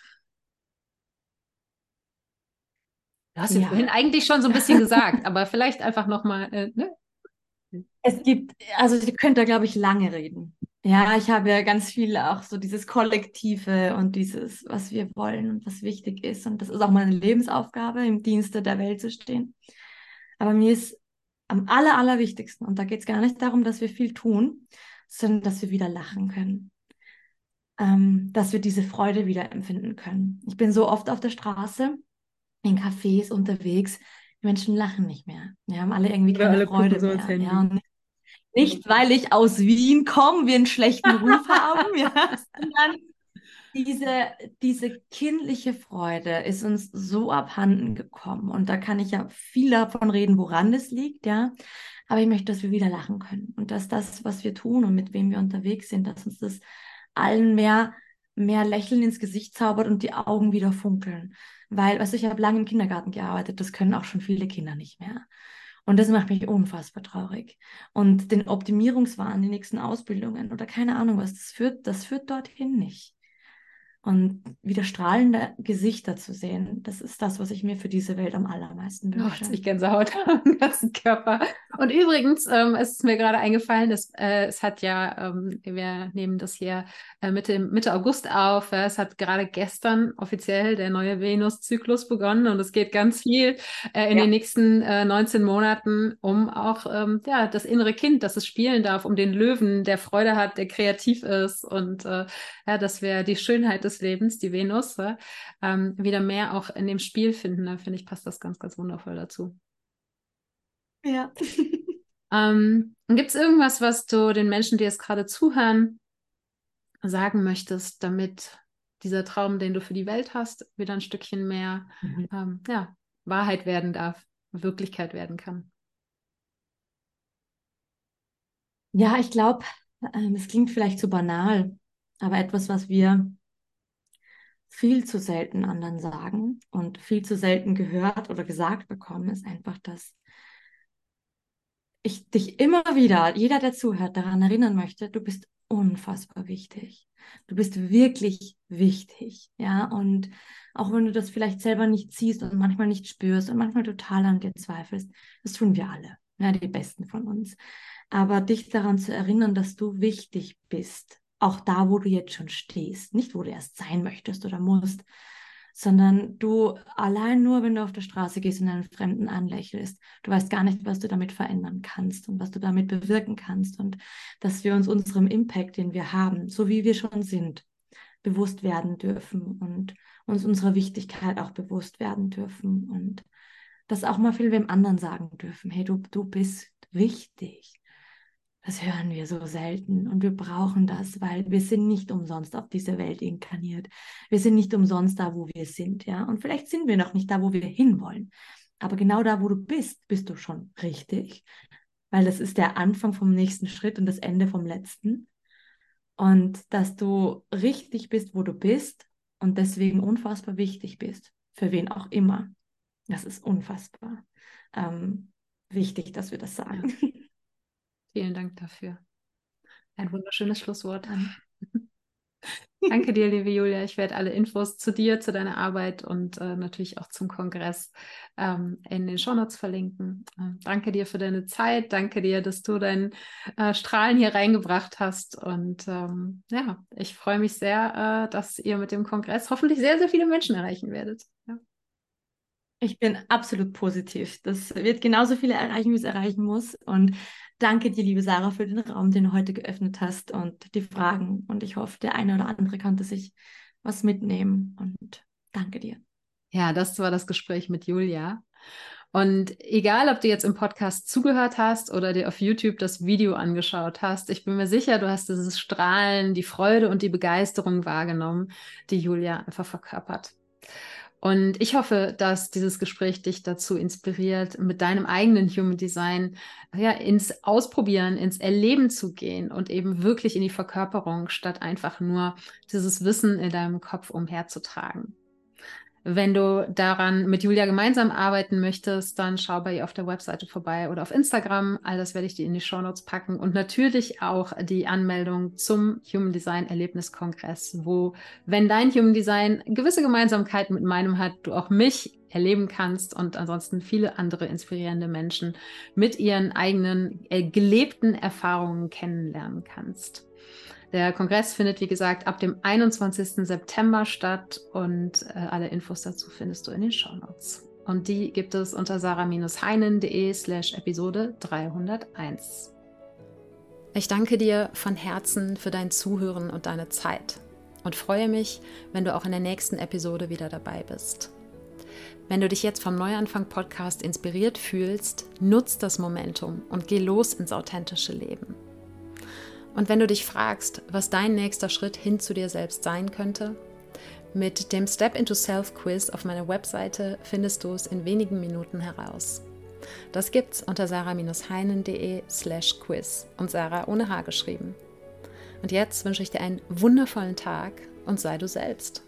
Du hast ihn vorhin Ja, eigentlich schon so ein bisschen gesagt, aber vielleicht einfach nochmal, äh, ne? es gibt, also ihr könnt da, glaube ich, lange reden. Ja, ich habe ja ganz viel auch so dieses Kollektive und dieses, was wir wollen und was wichtig ist. Und das ist auch meine Lebensaufgabe, im Dienste der Welt zu stehen. Aber mir ist am aller, allerwichtigsten, und da geht es gar nicht darum, dass wir viel tun, sondern dass wir wieder lachen können. Ähm, dass wir diese Freude wieder empfinden können. Ich bin so oft auf der Straße, in Cafés unterwegs, die Menschen lachen nicht mehr. Wir haben alle irgendwie Oder keine alle gucken Freude so ins mehr. Ja, Handy. und nicht, weil ich aus Wien komme, wir einen schlechten Ruf haben, ja, sondern diese, diese kindliche Freude ist uns so abhanden gekommen. Und da kann ich ja viel davon reden, woran es liegt, ja. Aber ich möchte, dass wir wieder lachen können und dass das, was wir tun und mit wem wir unterwegs sind, dass uns das allen mehr, mehr Lächeln ins Gesicht zaubert und die Augen wieder funkeln. Weil, weißt du, ich habe lange im Kindergarten gearbeitet, das können auch schon viele Kinder nicht mehr. Und das macht mich unfassbar traurig. Und den Optimierungswahn, die nächsten Ausbildungen oder keine Ahnung was, das führt, das führt dorthin nicht. und wieder strahlende Gesichter zu sehen. Das ist das, was ich mir für diese Welt am allermeisten Oh, wünsche. jetzt ich Gänsehaut am ganzen Körper. Und übrigens, ähm, es ist mir gerade eingefallen, dass, äh, es hat ja, ähm, wir nehmen das hier äh, Mitte, Mitte August auf. Ja, es hat gerade gestern offiziell der neue Venus-Zyklus begonnen und es geht ganz viel äh, in Ja. den nächsten äh, neunzehn Monaten um auch ähm, ja, das innere Kind, dass es spielen darf, um den Löwen, der Freude hat, der kreativ ist und äh, ja, dass wir die Schönheit des Lebens, die Venus, ja, ähm, wieder mehr auch in dem Spiel finden. Da finde ich, passt das ganz, ganz wundervoll dazu. Ja. Ähm, Gibt es irgendwas, was du den Menschen, die jetzt gerade zuhören, sagen möchtest, damit dieser Traum, den du für die Welt hast, wieder ein Stückchen mehr Mhm. ähm, ja, Wahrheit werden darf, Wirklichkeit werden kann? Ja, ich glaube, ähm, es klingt vielleicht zu banal, aber etwas, was wir viel zu selten anderen sagen und viel zu selten gehört oder gesagt bekommen, ist einfach, dass ich dich immer wieder, jeder, der zuhört, daran erinnern möchte, du bist unfassbar wichtig. Du bist wirklich wichtig, ja. Und auch wenn du das vielleicht selber nicht siehst und manchmal nicht spürst und manchmal total an dir zweifelst, das tun wir alle, ja, die Besten von uns. Aber dich daran zu erinnern, dass du wichtig bist, auch da, wo du jetzt schon stehst, nicht wo du erst sein möchtest oder musst, sondern du allein nur, wenn du auf der Straße gehst und einen Fremden anlächelst, du weißt gar nicht, was du damit verändern kannst und was du damit bewirken kannst und dass wir uns unserem Impact, den wir haben, so wie wir schon sind, bewusst werden dürfen und uns unserer Wichtigkeit auch bewusst werden dürfen und das auch mal viel wem anderen sagen dürfen. Hey, du, du bist wichtig. Das hören wir so selten und wir brauchen das, weil wir sind nicht umsonst auf diese Welt inkarniert. Wir sind nicht umsonst da, wo wir sind, ja. Und vielleicht sind wir noch nicht da, wo wir hinwollen. Aber genau da, wo du bist, bist du schon richtig, weil das ist der Anfang vom nächsten Schritt und das Ende vom letzten. Und dass du richtig bist, wo du bist und deswegen unfassbar wichtig bist, für wen auch immer. Das ist unfassbar ähm, wichtig, dass wir das Ja, sagen. vielen Dank dafür. Ein wunderschönes Schlusswort. Dann. Danke dir, liebe Julia. Ich werde alle Infos zu dir, zu deiner Arbeit und äh, natürlich auch zum Kongress ähm, in den Shownotes verlinken. Äh, danke dir für deine Zeit. Danke dir, dass du dein äh, Strahlen hier reingebracht hast. Und ähm, ja, ich freue mich sehr, äh, dass ihr mit dem Kongress hoffentlich sehr, sehr viele Menschen erreichen werdet. Ja. Ich bin absolut positiv. Das wird genauso viele erreichen, wie es erreichen muss. Und danke dir, liebe Sarah, für den Raum, den du heute geöffnet hast und die Fragen. Und ich hoffe, der eine oder andere konnte sich was mitnehmen. Und danke dir. Ja, das war das Gespräch mit Julia. Und egal, ob du jetzt im Podcast zugehört hast oder dir auf YouTube das Video angeschaut hast, ich bin mir sicher, du hast dieses Strahlen, die Freude und die Begeisterung wahrgenommen, die Julia einfach verkörpert. Und ich hoffe, dass dieses Gespräch dich dazu inspiriert, mit deinem eigenen Human Design ja, ins Ausprobieren, ins Erleben zu gehen und eben wirklich in die Verkörperung, statt einfach nur dieses Wissen in deinem Kopf umherzutragen. Wenn du daran mit Julia gemeinsam arbeiten möchtest, dann schau bei ihr auf der Webseite vorbei oder auf Instagram. All das werde ich dir in die Shownotes packen. Und natürlich auch die Anmeldung zum Human Design Erlebniskongress, wo, wenn dein Human Design gewisse Gemeinsamkeiten mit meinem hat, du auch mich erleben kannst und ansonsten viele andere inspirierende Menschen mit ihren eigenen äh, gelebten Erfahrungen kennenlernen kannst. Der Kongress findet, wie gesagt, ab dem einundzwanzigsten September statt und äh, alle Infos dazu findest du in den Shownotes. Und die gibt es unter sarah-heinen.de slash Episode dreihunderteins. Ich danke dir von Herzen für dein Zuhören und deine Zeit und freue mich, wenn du auch in der nächsten Episode wieder dabei bist. Wenn du dich jetzt vom Neuanfang-Podcast inspiriert fühlst, nutz das Momentum und geh los ins authentische Leben. Und wenn du dich fragst, was dein nächster Schritt hin zu dir selbst sein könnte, mit dem Step into Self Quiz auf meiner Webseite findest du es in wenigen Minuten heraus. Das gibt's unter sarah-heinen.de slash quiz und Sarah ohne H geschrieben. Und jetzt wünsche ich dir einen wundervollen Tag und sei du selbst.